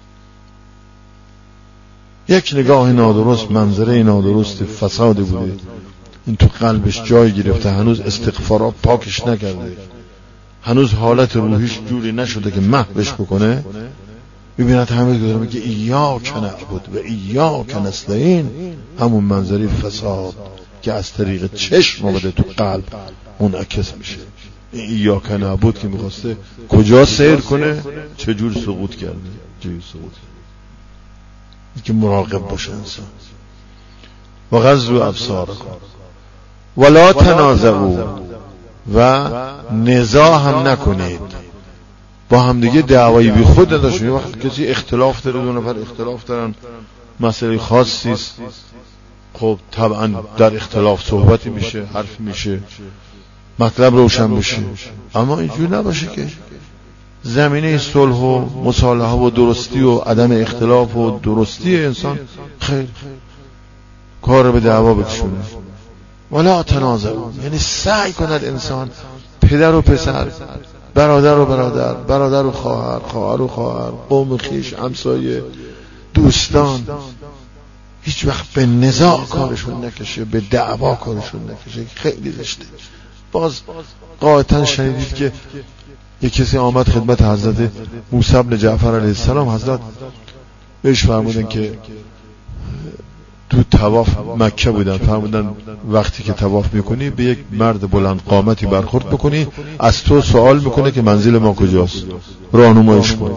یک نگاه نادرست، منظره نادرست فساد بوده، این تو قلبش جای گرفته، هنوز استغفارات پاکش نکرده، هنوز حالت روحیش جوری نشده که محوش بکنه، ببیند همه داره میگه ایاک نعبد و ایاک نستعین، همون منظری فساد که از طریق چشم آمده تو قلب منعکس میشه. ایاک نعبد که میخواسته کجا سیر کنه، چجور سقوط کرده، چجور سقوط که مراقب باشه انسان. و غضوا ابصارکم ولا تنازعوا، و نزاع هم نکنید، با هم دیگه دعوایی بی خود نداشت. وقت کسی اختلاف داره، دو نفر اختلاف دارن، مسئله خاصی است، خب طبعا در اختلاف صحبتی میشه، حرف میشه، مطلب روشن بشه. اما اینجور نباشه که زمینه صلح و مصالحه و درستی و عدم اختلاف و درستی انسان خیر کار به دعوا بکشونه. ولا تنازعوا، یعنی سعی کند انسان پدر و پسر، برادر و برادر، برادر و خواهر، خواهر و خواهر، قوم خیش، همسایه، دوستان، هیچ وقت به نزاع کارشون نکشه، به دعوا کارشون نکشه. خیلی زشته. باز قاطعا شنیدید که یک کسی آمد خدمت حضرت موسی بن جعفر علیه السلام، حضرت بهش فرمودن که تو طواف مکه بودن، فرمودن وقتی که طواف میکنی به یک مرد بلند قامتی برخورد بکنی، از تو سوال میکنه که منزل ما کجاست، راهنماییش کن.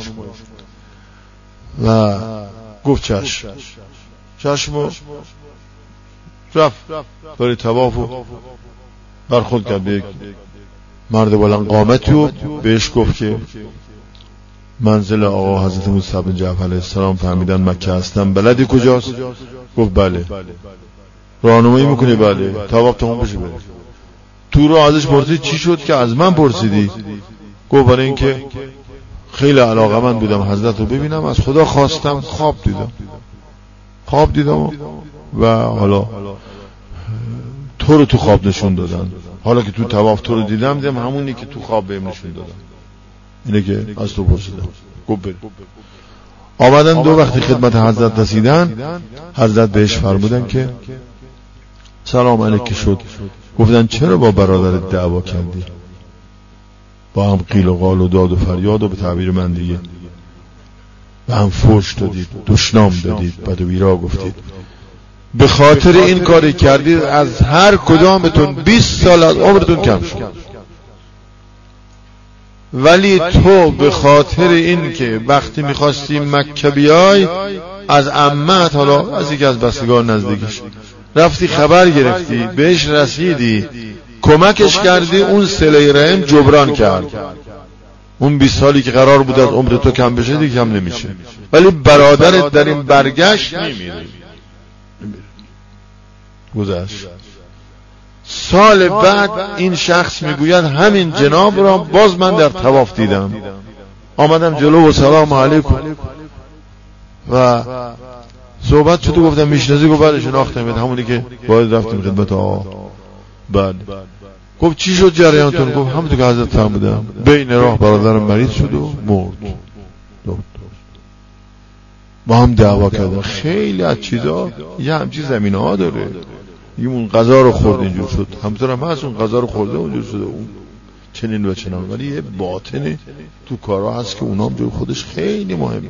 و گفت چشم و رفت برای طواف و برخورد کرد به یک مرد بلند قامتی و بهش گفت که منزل آقا حضرت موسی بن جعفر علیه السلام فهمیدن مکه هستن، بلدی کجاست؟ گفت بله. راهنمایی میکنی؟ بله. طواف تمام بشه بره. تو رو ازش پرسید چی شد که از من پرسیدی؟ گفت برای اینکه خیلی علاقه‌مند بودم حضرت رو ببینم، از خدا خواستم، خواب دیدم و حالا تو رو تو خواب نشون دادن، حالا که تو طواف تو رو دیدم همونی که تو خواب بهم نشون دادن، اینه که از تو پرسیدم. گفت بره. آمدن دو وقتی خدمت حضرت رسیدن، حضرت بهش فرمودن که سلام علیک شد. گفتن چرا با برادرت دعوا کردی؟ با هم قیل و قال و داد و فریاد و به تعبیر من دیگه به هم فحش دادید، دشنام دادید، بد و بیرا گفتید. به خاطر این کاری کردید از هر کدامتون 20 سال از عمرتون کم شد. ولی تو به خاطر این که وقتی میخواستی مکه بیای از عمت، حالا از یکی از بستگان نزدیکش، رفتی خبر گرفتی، بهش رسیدی، کمکش کردی، اون صله رحم جبران کرد. اون 20 سالی که قرار بود از عمر تو کم بشه دیگه کم نمیشه، ولی برادرت در این برگشت میمیره. گذشت. سال بعد این شخص میگوید همین جناب را باز من در طواف دیدم، آمدم جلو و سلام علیکم و صحبت شد و گفتم میشناسی؟ گفت بله شناختم، همونی که باید رفتیم خدمت آقا. بله. گفت چی شد جریانتون؟ گفت همونطور که حضرت فرمودم، بین راه برادرم مریض شد و مرد. با هم دعوا کردن. خیلی از چیزا یه همچی زمینه ها داره. اون غذا رو خورد اینجور شد، همطور هم هست اون غذا رو خورده اونجور شده، اون چنین و چنان، ولی یه باطنه تو کارها هست که اونام جور خودش خیلی مهمه.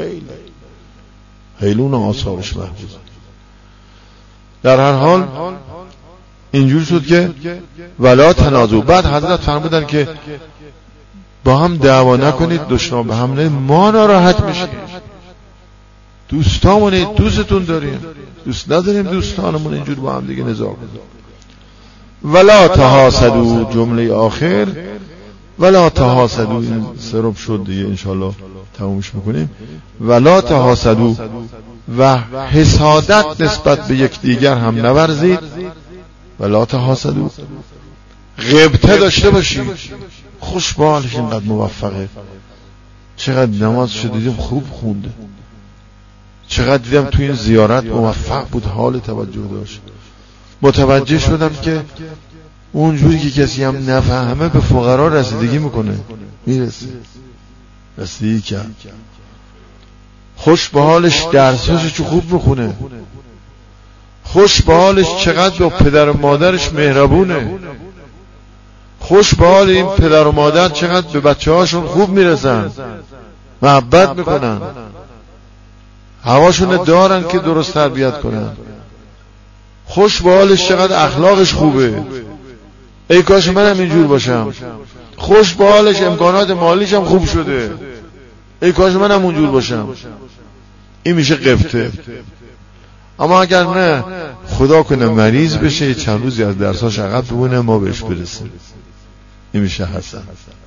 خیلی اون آثارش محفوظ. در هر حال اینجور شد که ولا تنازع. بعد حضرت فرمودن که با هم دعوا نکنید، دشمن به هم نه، ما ناراحت میشیم، دوستامونه، دوستتون داریم، دوست نداریم دوستانمون اینجور با هم دیگه نزاع کنیم. ولا تحاسدوا، جمله آخر ولا تحاسدوا، این سرب شد دیگه انشالله تمومش میکنیم. ولا تحاسدوا، و حسادت نسبت به یکدیگر هم نورزید. ولا تحاسدوا، غیبته داشته باشید. خوشبالش اینقدر موفقه، چقدر نماز دیدیم خوب خونده، چقدر دیدم تو این زیارت موفق بود، حال توجه داشت. متوجه شدم که اونجوری که کسی هم نفهمه به فقرا رسیدگی میکنه، میرسه، رسیدگی کرد. خوش به حالش درساشو چو خوب میخونه، خوش به حالش چقدر با پدر و مادرش مهربونه، خوش به حال این پدر و مادر چقدر به بچه هاشون خوب میرسن، محبت میکنن، هواشون دارن که درست تربیت کنن. خوش به حالش چقدر اخلاقش خوبه، ای کاش منم اینجور باشم. خوش به حالش امکانات مالیش هم خوب شده، ای کاش منم اونجور باشم. این میشه غبطه. اما اگر نه خدا کنه مریض بشه، چند روزی از درساش عقب بمونه، ما بهش برسیم، این میشه حسن.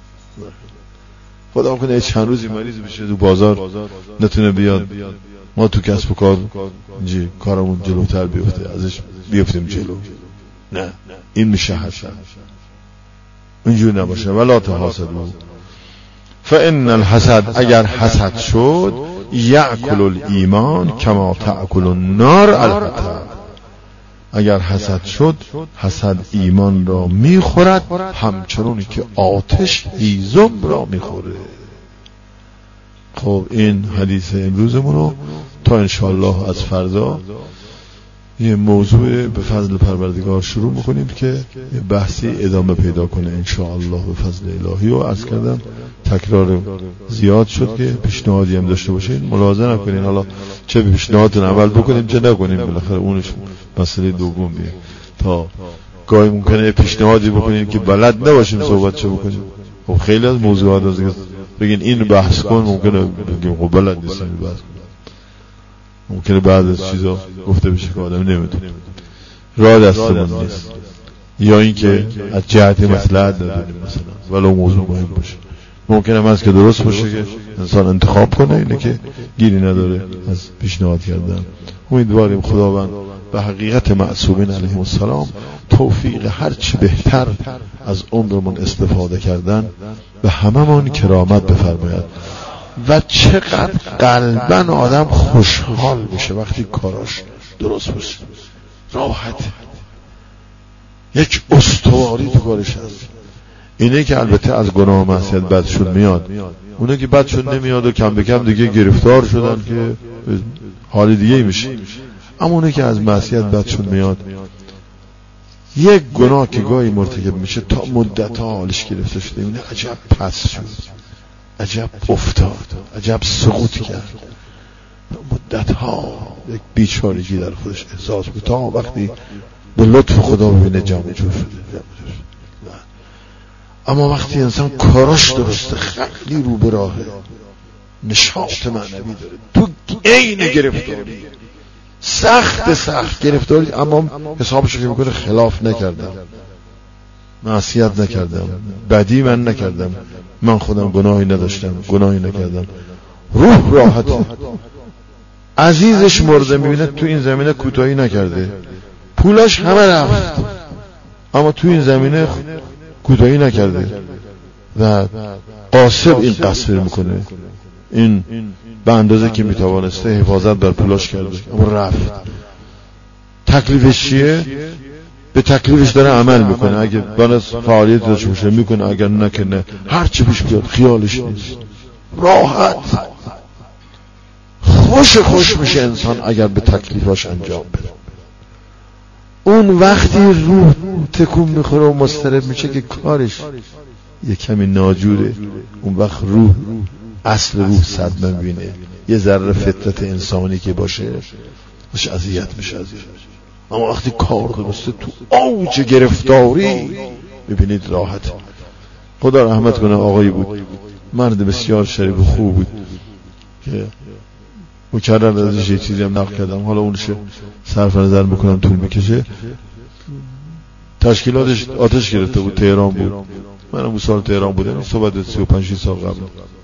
خدا کنه چند روزی مریض بشه، تو بازار نتونه بیاد، ما تو کسب و کار کارمون جلوتر بیفته، ازش بیفتیم جلو. نه، این میشه حسن. اینجور نباشه. ولا تحاسدوا فان الحسد، اگر حسد شد، یأکل الایمان کما تأکل النار الحطب. اگر حسد شد، حسد ایمان را میخورد همچنون که آتش هیزم را میخوره. خب این حدیث امروزمون رو تا انشاءالله از فردا یه موضوع به فضل پروردگار شروع میکنیم که یه بحثی ادامه پیدا کنه انشاءالله به فضل الهی. و عرض کردم تکرار زیاد شد که پیشنهادی هم داشته باشین ملاحظه نکنین، حالا چه پیشنهادتون اول بکنیم چه نکنیم، بالاخره اونش مسئله دومیه. تا گاهی ممکنه پیشنهادی بکنین که بلد نباشیم صحبت چه بکنیم. خب خیلی از موضوعات از بگین این بحث کن، ممکنه بگیم خب بلد نیستیم بحث کن، ممکنه بعد از چیزا گفته بشه که آدم نمیدونه، راه دستمون نیست، یا اینکه از جهت مصلحت نداریم مثلا، ولو موضوع مهم باشه. ممکنه از که درست باشه که انسان انتخاب کنه، اینه که گیری نداره از پیشنهاد کردن. امیدواریم خداوند به حقیقت معصومین علیهم السلام توفیق هر چه بهتر از عمرمون استفاده کردن به هممون کرامت بفرماید. و چقدر قلباً آدم خوشحال میشه وقتی کاراش درست باشه، راحت، یک استواری تو کارش هست. اینه که البته از گناه و معصیت بدشون میاد، اونه که بدشون نمیاد و کم به کم دیگه گرفتار شدن که حال دیگه میشه. اما اونه که از معصیت بدشون میاد، یک گناه که گاهی مرتکب میشه تا مدت ها حالش گرفته شده، اینه عجب پس شد، عجب افتاد، عجب سقوط کرد، مدت ها یک بیچارگی در خودش احساس بود تا وقتی به لطف خدا ببینه جمع جور شده. اما وقتی انسان کاراش درسته، خیلی رو به راهه، نشاط معنوی داره، تو عین گرفتاری، سخت گرفتاری، اما حسابش رو میکنه خلاف نکردم، معصیت نکردم، بدی من نکردم، من خودم گناهی نداشتم، گناهی نکردم. روح راحته. عزیزش مرده میبینه تو این زمینه کوتاهی نکرده، پولاش همه رفت اما تو این زمینه کوتاهی نکرده و قاصر این قصر میکنه. این به اندازه که میتوانسته حفاظت بر پولاش کرده اما رفت. تکلیفش چیه؟ به تکلیفش داره عمل میکنه. اگه باید فعالیت داشته باشه میکنه، اگر نکنه هر چی پیش بیاد خیالش نیست. راحت خوش میشه انسان اگر به تکلیفاش انجام بده. اون وقتی روح تکون میخوره و مضطرب میشه که کارش یه کمی ناجوره، اون وقت روح اصل روح صدمه میبینه. یه ذره فطرت انسانی که باشه باش اذیت میشه. اما وقتی کار درسته تو اوج گرفتاری ببینید راحت. خدا رحمت کنه آقایی بود، مرد بسیار شریف و خوب بود که مکرر ازش یه چیزی هم نقل کردم، حالا اونش صرف نظر میکنم طول میکشه. تشکیلاتش آتش گرفته بود، تهران بود، منم اون سال تهران بودم، صحبت 35 سال قبل.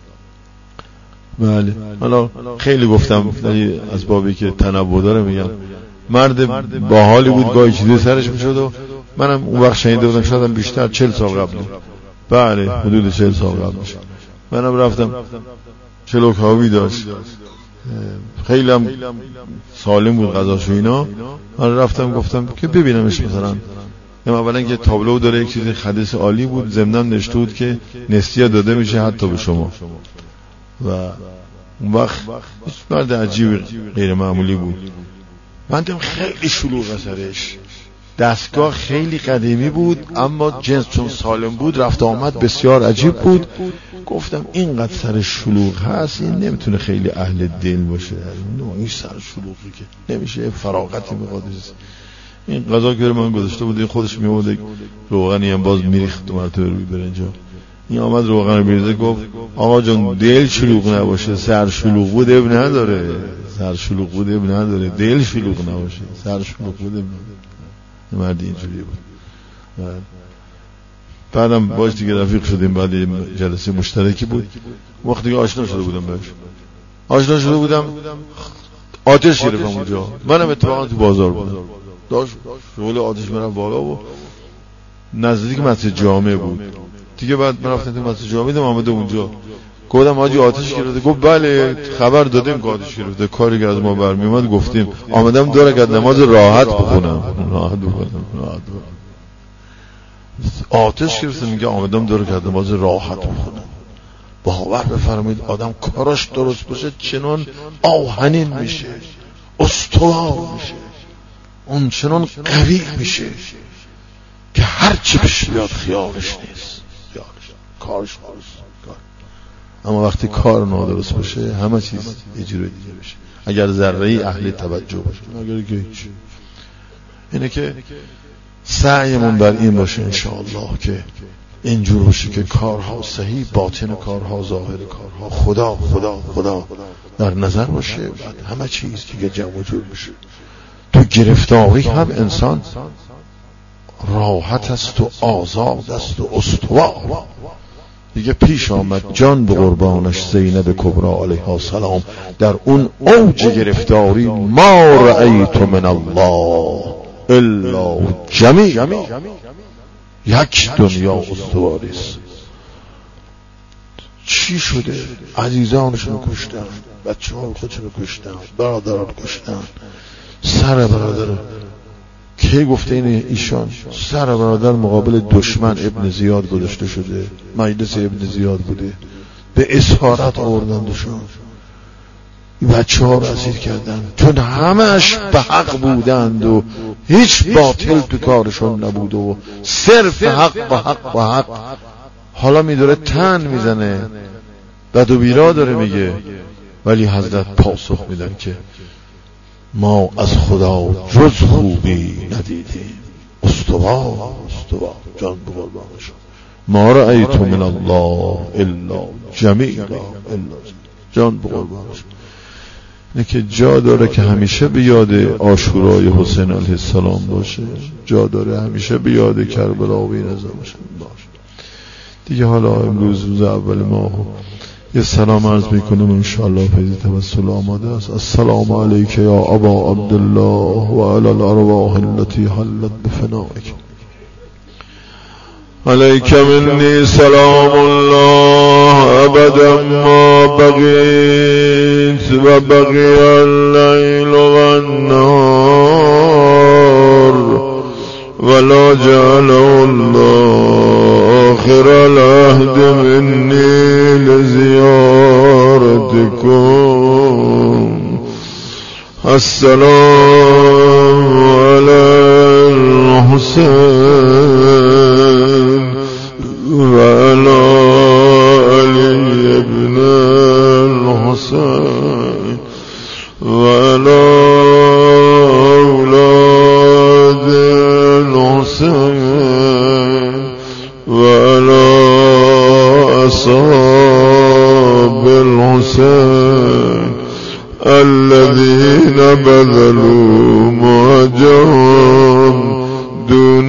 بله حالا خیلی گفتم از بابی که تنوع داره میگم. مرد باحالی بود، گاهی چیزی سرش میشد و منم اون وقت شنیده بودم شاید بیشتر 40 سال قبل. بله حدود 40 سال قبل میشه. منم رفتم چلوکاوی داشت، خیلی هم سالم بود غذاش و اینا. من رفتم گفتم که ببینمش مثلا. اولا که تابلو داره، یک چیز حدیث عالی بود، ضمناً نوشته بود که نسیه داده میشه حتی به شما. و اون وقت مرد عجیب غیر معمولی بود. من دیدم خیلی شلوغ سرش، دستگاه خیلی قدیمی بود اما جنس چون سالم بود، رفت آمد بسیار عجیب بود. گفتم اینقدر سر شلوغ هست این نمیتونه خیلی اهل دل باشه، این سر شلوغی که نمیشه فراغتی میخواد. این غذا که من گذاشته بود این خودش میومد روغنی هم باز میریخت دو مرتبه روی برنجا. این آمد روغن رو بیرزه گفت آقا جان دل شلوغ نباشه، سر شلوغ بود اب نداره، سر شلوغ بود اب نداره، دل شلوغ نباشه سر شلوغ بود اب نداره. مردی اینجوری بود. بعدم باش دیگه رفیق شدیم، بعد جلسه مشترکی بود، وقتی که آشنا شده بودم بهش، آشنا شده بودم آتش گرفتم اونجا. منم اتفاقا تو بازار بودم، داشت شغل آتش میرم بالا و نزدیک مسجد جامع بود دیگه. بعد من رفتم تو مسجد جامع دیدم آمده اونجا، گفتم حاجی آتش گرفته؟ گفت بله خبر دادیم که آتش گرفته، کاری که از ما برمی اومد گفتیم. آمدم 2 رکعت نماز راحت بخونم. آتش گرفته میگه آمدم 2 رکعت نماز راحت بخونم. باور بفرمایید آدم کاراش درست باشه چنان آهنین میشه، استوار میشه، اون چنان قوی میشه که هر چی پیش بیاد خیالش نیست، کارش کار. اما وقتی کار نادرست باشه همه چیز یه جوری دیگه بشه. اگر ذره‌ای اهل توجه باشه، اگر که هیچ. اینه که سعیمون بر این باشه انشاءالله که اینجور باشه که کارها صحیح، باطن کارها، ظاهر کارها خدا خدا خدا در نظر باشه. بعد همه چیز دیگه جمع جور بشه. تو گرفتاری هم انسان راحت است و آزاد است و استوار. دیگه پیش آمد جان به قربانش زینب کبری علیها السلام در اون اوج گرفتاری، ما رأیت من الله الا جمیع، یک دنیا استواری است. چی شده؟ عزیزانشون کشتن، بچه‌ها خودشون کشتن، برادران کشتن، سر برادر کی گفته این ایشان سر برادر مقابل دشمن ابن زیاد گذاشته شده، مجلس ابن زیاد بوده، به اسارت آوردندشون، بچه ها رو اسیر کردن چون همش به حق بودند و هیچ باطل تو کارشون نبود و صرف حق و حق و حق. حالا میداره تن میزنه، بد و بیرا داره میگه، ولی حضرت پاسخ میدن که ما از خدا جز خوبی ندیدیم. استوار جان به قربانش. ما رأیت من الله الا جمیع، جان به قربانش. اینه که جا داره که همیشه به یاد عاشورای حسین علیه السلام باشه، جا داره همیشه به یاد کربلا و این باشه. دیگه حالا امروز روز اول ماه یه سلام عرض میکنم انشاءالله فیض توسل آماده است. السلام علیک یا ابا عبدالله و علی الارواح التي حلت بفنائک. علیک منی سلام الله ابدا ما بقیت و بقی اللیل و النهار ولا جعل الله آخر العهد منی لزیارتکم. السلام علی الحسین و علی علی ابن الحسین و علی اولاد الحسین و علی اصحاب الحسین الذين بذلوا مهجهم دون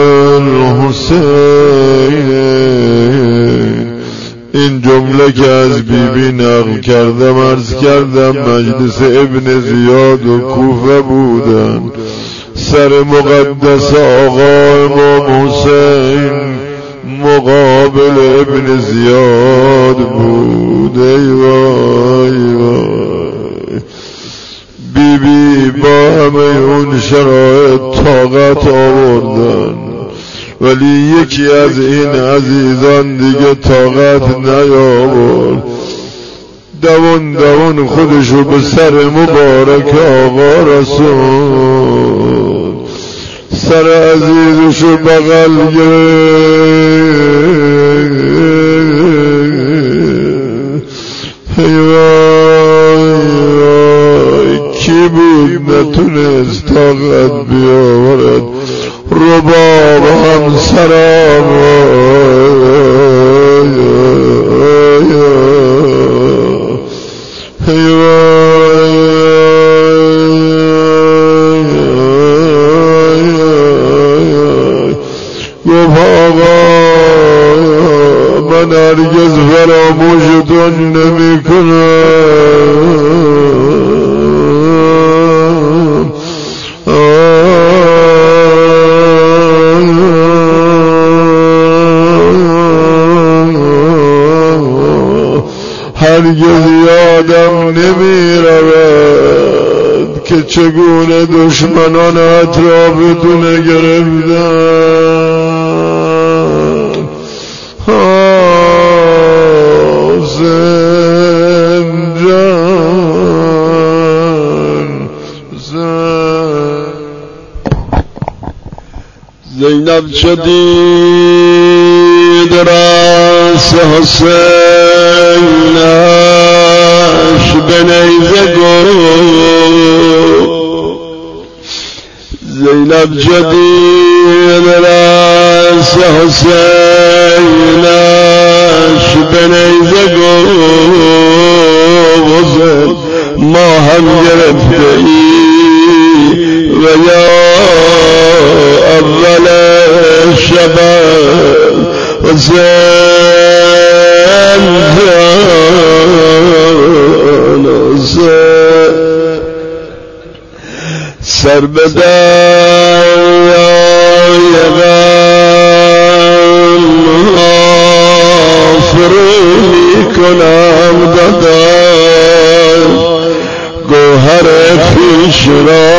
الحسین. این جمله که از بیبی نقل کردم عرض کردم مجلس ابن زیاد و کوفه بودن. سر مقدس آقا امام حسین مقابل ابن زیاد بود. ای وای وای، بیبی با همه اون شرایط طاقت آوردن، ولی یکی از این عزیزان دیگه طاقت نیاورد. دوان دوان خودشو به سر مبارک آقا رسول، سر عزیزشو بغل گرفت. کی بود نتونست طاقت بیاورد؟ رباب هم سرام گفت آقا من هرگز فراموشتون نمی کنم. هرگز یادم نمی رود که چگونه دشمنان اطرافتون گرفتن. حسین جان زینب چه دید راس حسینش به نیزه گفت. زینب چه دید راس حسینش به نیزه گفت. ما هم گرفته ای و یا اول شب حسین سر به دریای غم فرو می کنم دادم. گوهر خویش را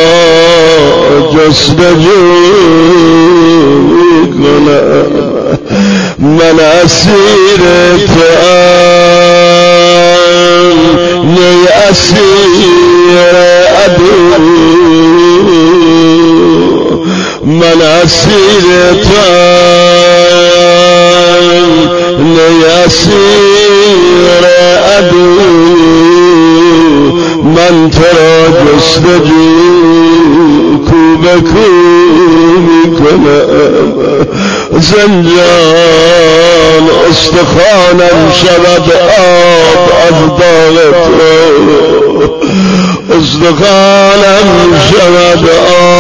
جستجو می کنم. من اسیر توام نی اسیر عدو. من اسیر توام نی اسیر عدو. من تو را جستجو کو به کو می کنم. زنجان استخوانم شود آب از داغ تو. استخوانم شود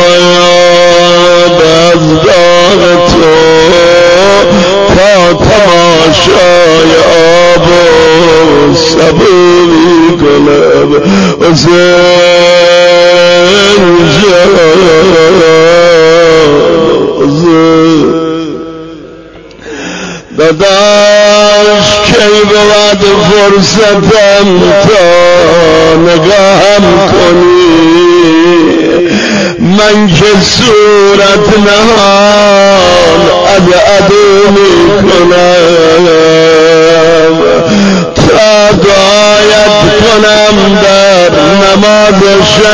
آب از داغ تو تا تماشای آب و سبو میکنم حسین جان داداش کی بود فرصتم تا نگاهم کنی من که صورت نهان از عدو میکنم تا دعایت کنم در نماز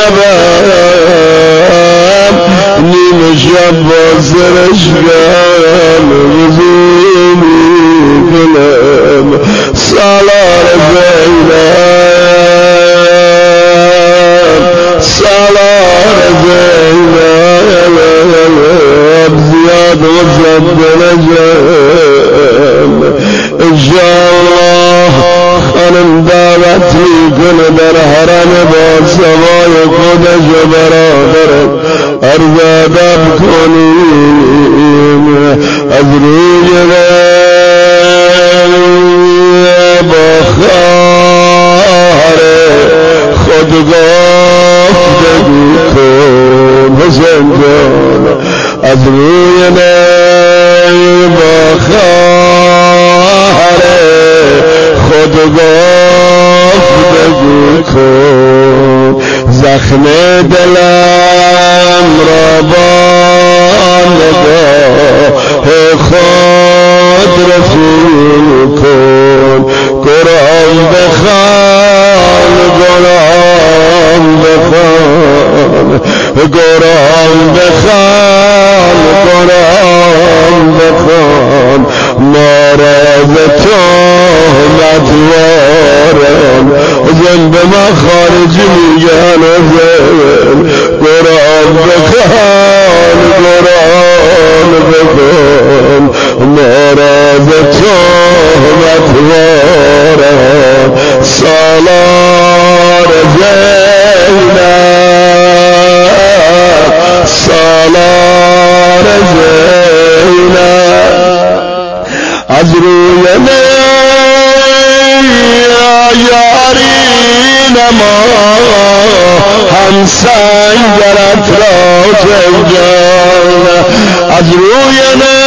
شبم نیم شب با سرشگم وضو میکنم سالار زینب سالار زینب زیاد وزد نجم انشاءالله خانم دعوت میکنه در حرم با سوای خودش و برادرت عرض ادب کنیم از روی با خواهر خود گفتگو کن حسین جان از روی با خواهر خود گفتگو کن زخم دلم را با نگاه خود رفو کن قرآن بخوان قرآن بخوان قرآن بخوان قرآن بخوان ما را ز تهمت وارن زن به ما خارجی میگن قرآن بخوان قرآن بخوان ما را ز تهمت وارن سالار زینب سالار زینب از روی یاری نما هم سنگرت را جنگان از روی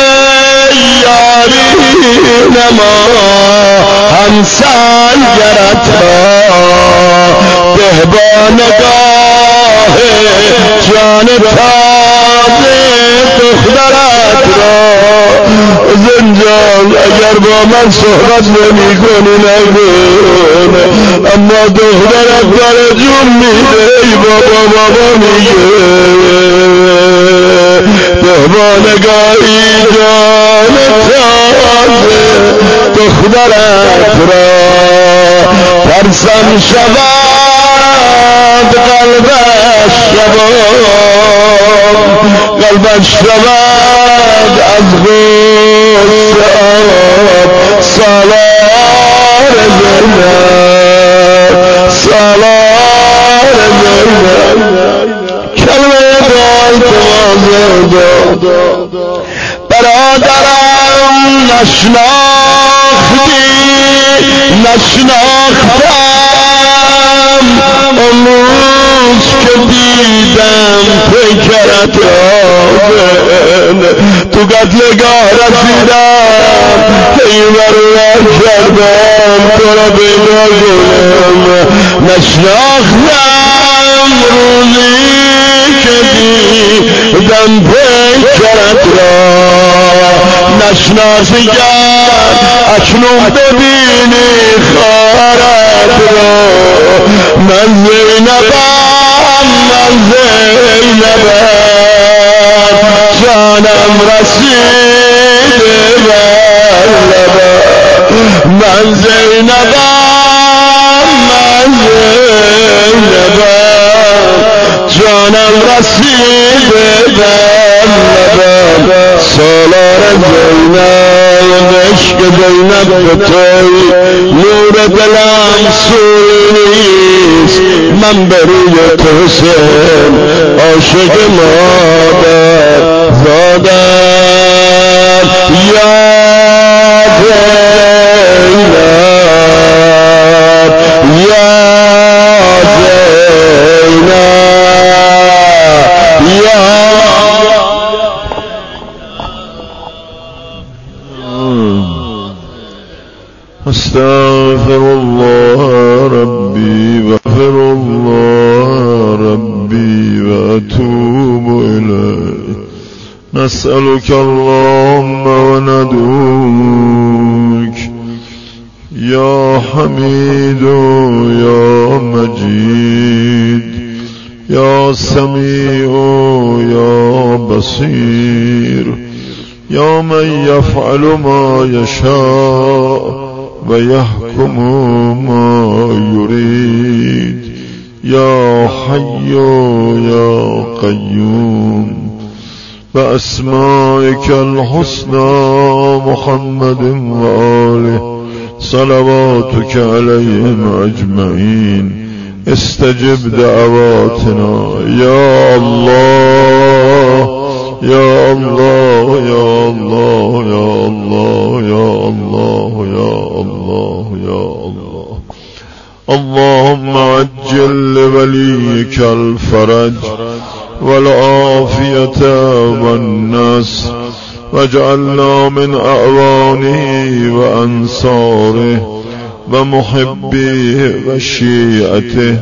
یاری نما هم سنگرت را به با نگاه جان تازه دخترت را زنجان اگر با من صحبت نمی کنی نگون اما دخترت داره جون میده ای بابا بابا میگه به با نگاهی جان تازه دخترت را ترسم شود قلبش شود از غصه سالار زینب سالار زینب کلمه دعای برادرم نشناختم امروز که دیدم پیکرت آبن تو قتلگاه رسیدم پیورور کردم تو را پیدا کنم نشناختم روزی که دیدم پیکرت را نشناسی کرد اکنون ببینی خارت را من زینبم جانم رسید بلبه من زینبم جانم رسید بلبه سالار زینب عشق زینب به توی نور دلم سوی نیست من به روی تو حسین عاشق مادر زادم یاد نسألك اللهم وندعوك يا حميد يا مجيد يا سميع يا بصير يا من يفعل ما يشاء ويحكم ما يريد يا حي يا قيوم بأسمائك الحسنى محمد وآله صلواتك عليهم أجمعين استجب دعواتنا يا الله يا الله يا الله يا الله يا الله يا الله يا الله. اللهم عجل لوليك الفرج والعافية والنصر واجعلنا من أعوانه وأنصاره ومحبيه وشيعته.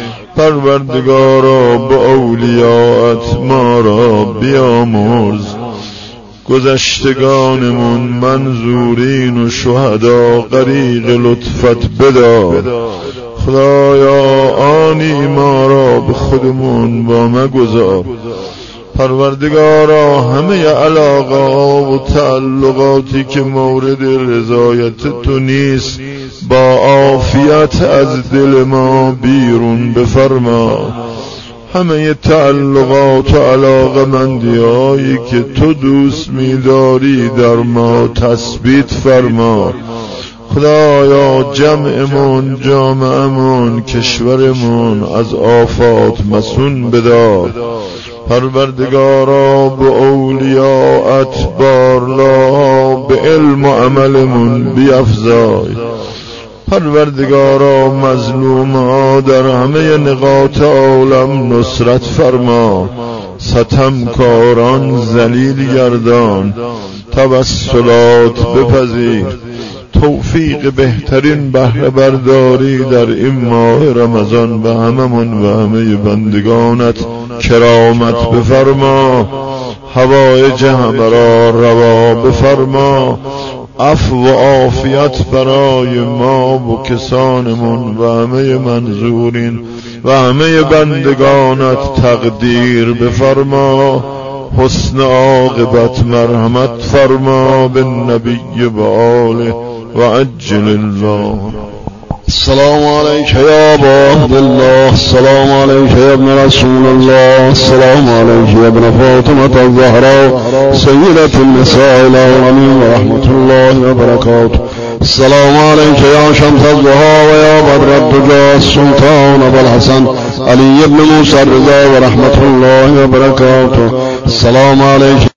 پروردگارا با اولیاءت ما را بیامرز، گذشتگانمون منظورین و شهدا غریق لطفت بدار. خدایا آنی ما را به خودمون با مگذار. پروردگارا همه علاقه و تعلقاتی که مورد رضایت تو نیست با عافیت از دل ما بیرون بفرما. همه تعلقات و علاقمندی‌هایی که تو دوست می‌داری در ما تثبیت فرما. خدایا جمعمون، جامعمون، کشورمون از آفات مسون بدار. پروردگارا به اولیاءت بارلا به علم و عملمون بیفزای. پروردگارا مظلوم‌ها در همه نقاط عالم نصرت فرما. ستمکاران ذلیل گردان. توسلات بپذیر. توفیق بهترین بهره برداری در این ماه رمضان به هممون و همه بندگانت کرامت بفرما. حوائج همه را روا بفرما. عفو و عافیت برای ما و کسانمون و همه منظورین و همه بندگانت تقدیر بفرما. حسن عاقبت مرحمت فرما بالنبی و آله و عجل الله. السلام عليك يا أبا عبد الله، السلام عليك يا ابن رسول الله، السلام عليك يا ابن فاطمة الزهراء سيدة النساء العالمين ورحمة الله وبركاته. السلام عليك يا شمس الضحى ويا بدر الدجى السلطان أبو الحسن علي بن موسى الرضا ورحمة الله وبركاته. السلام عليك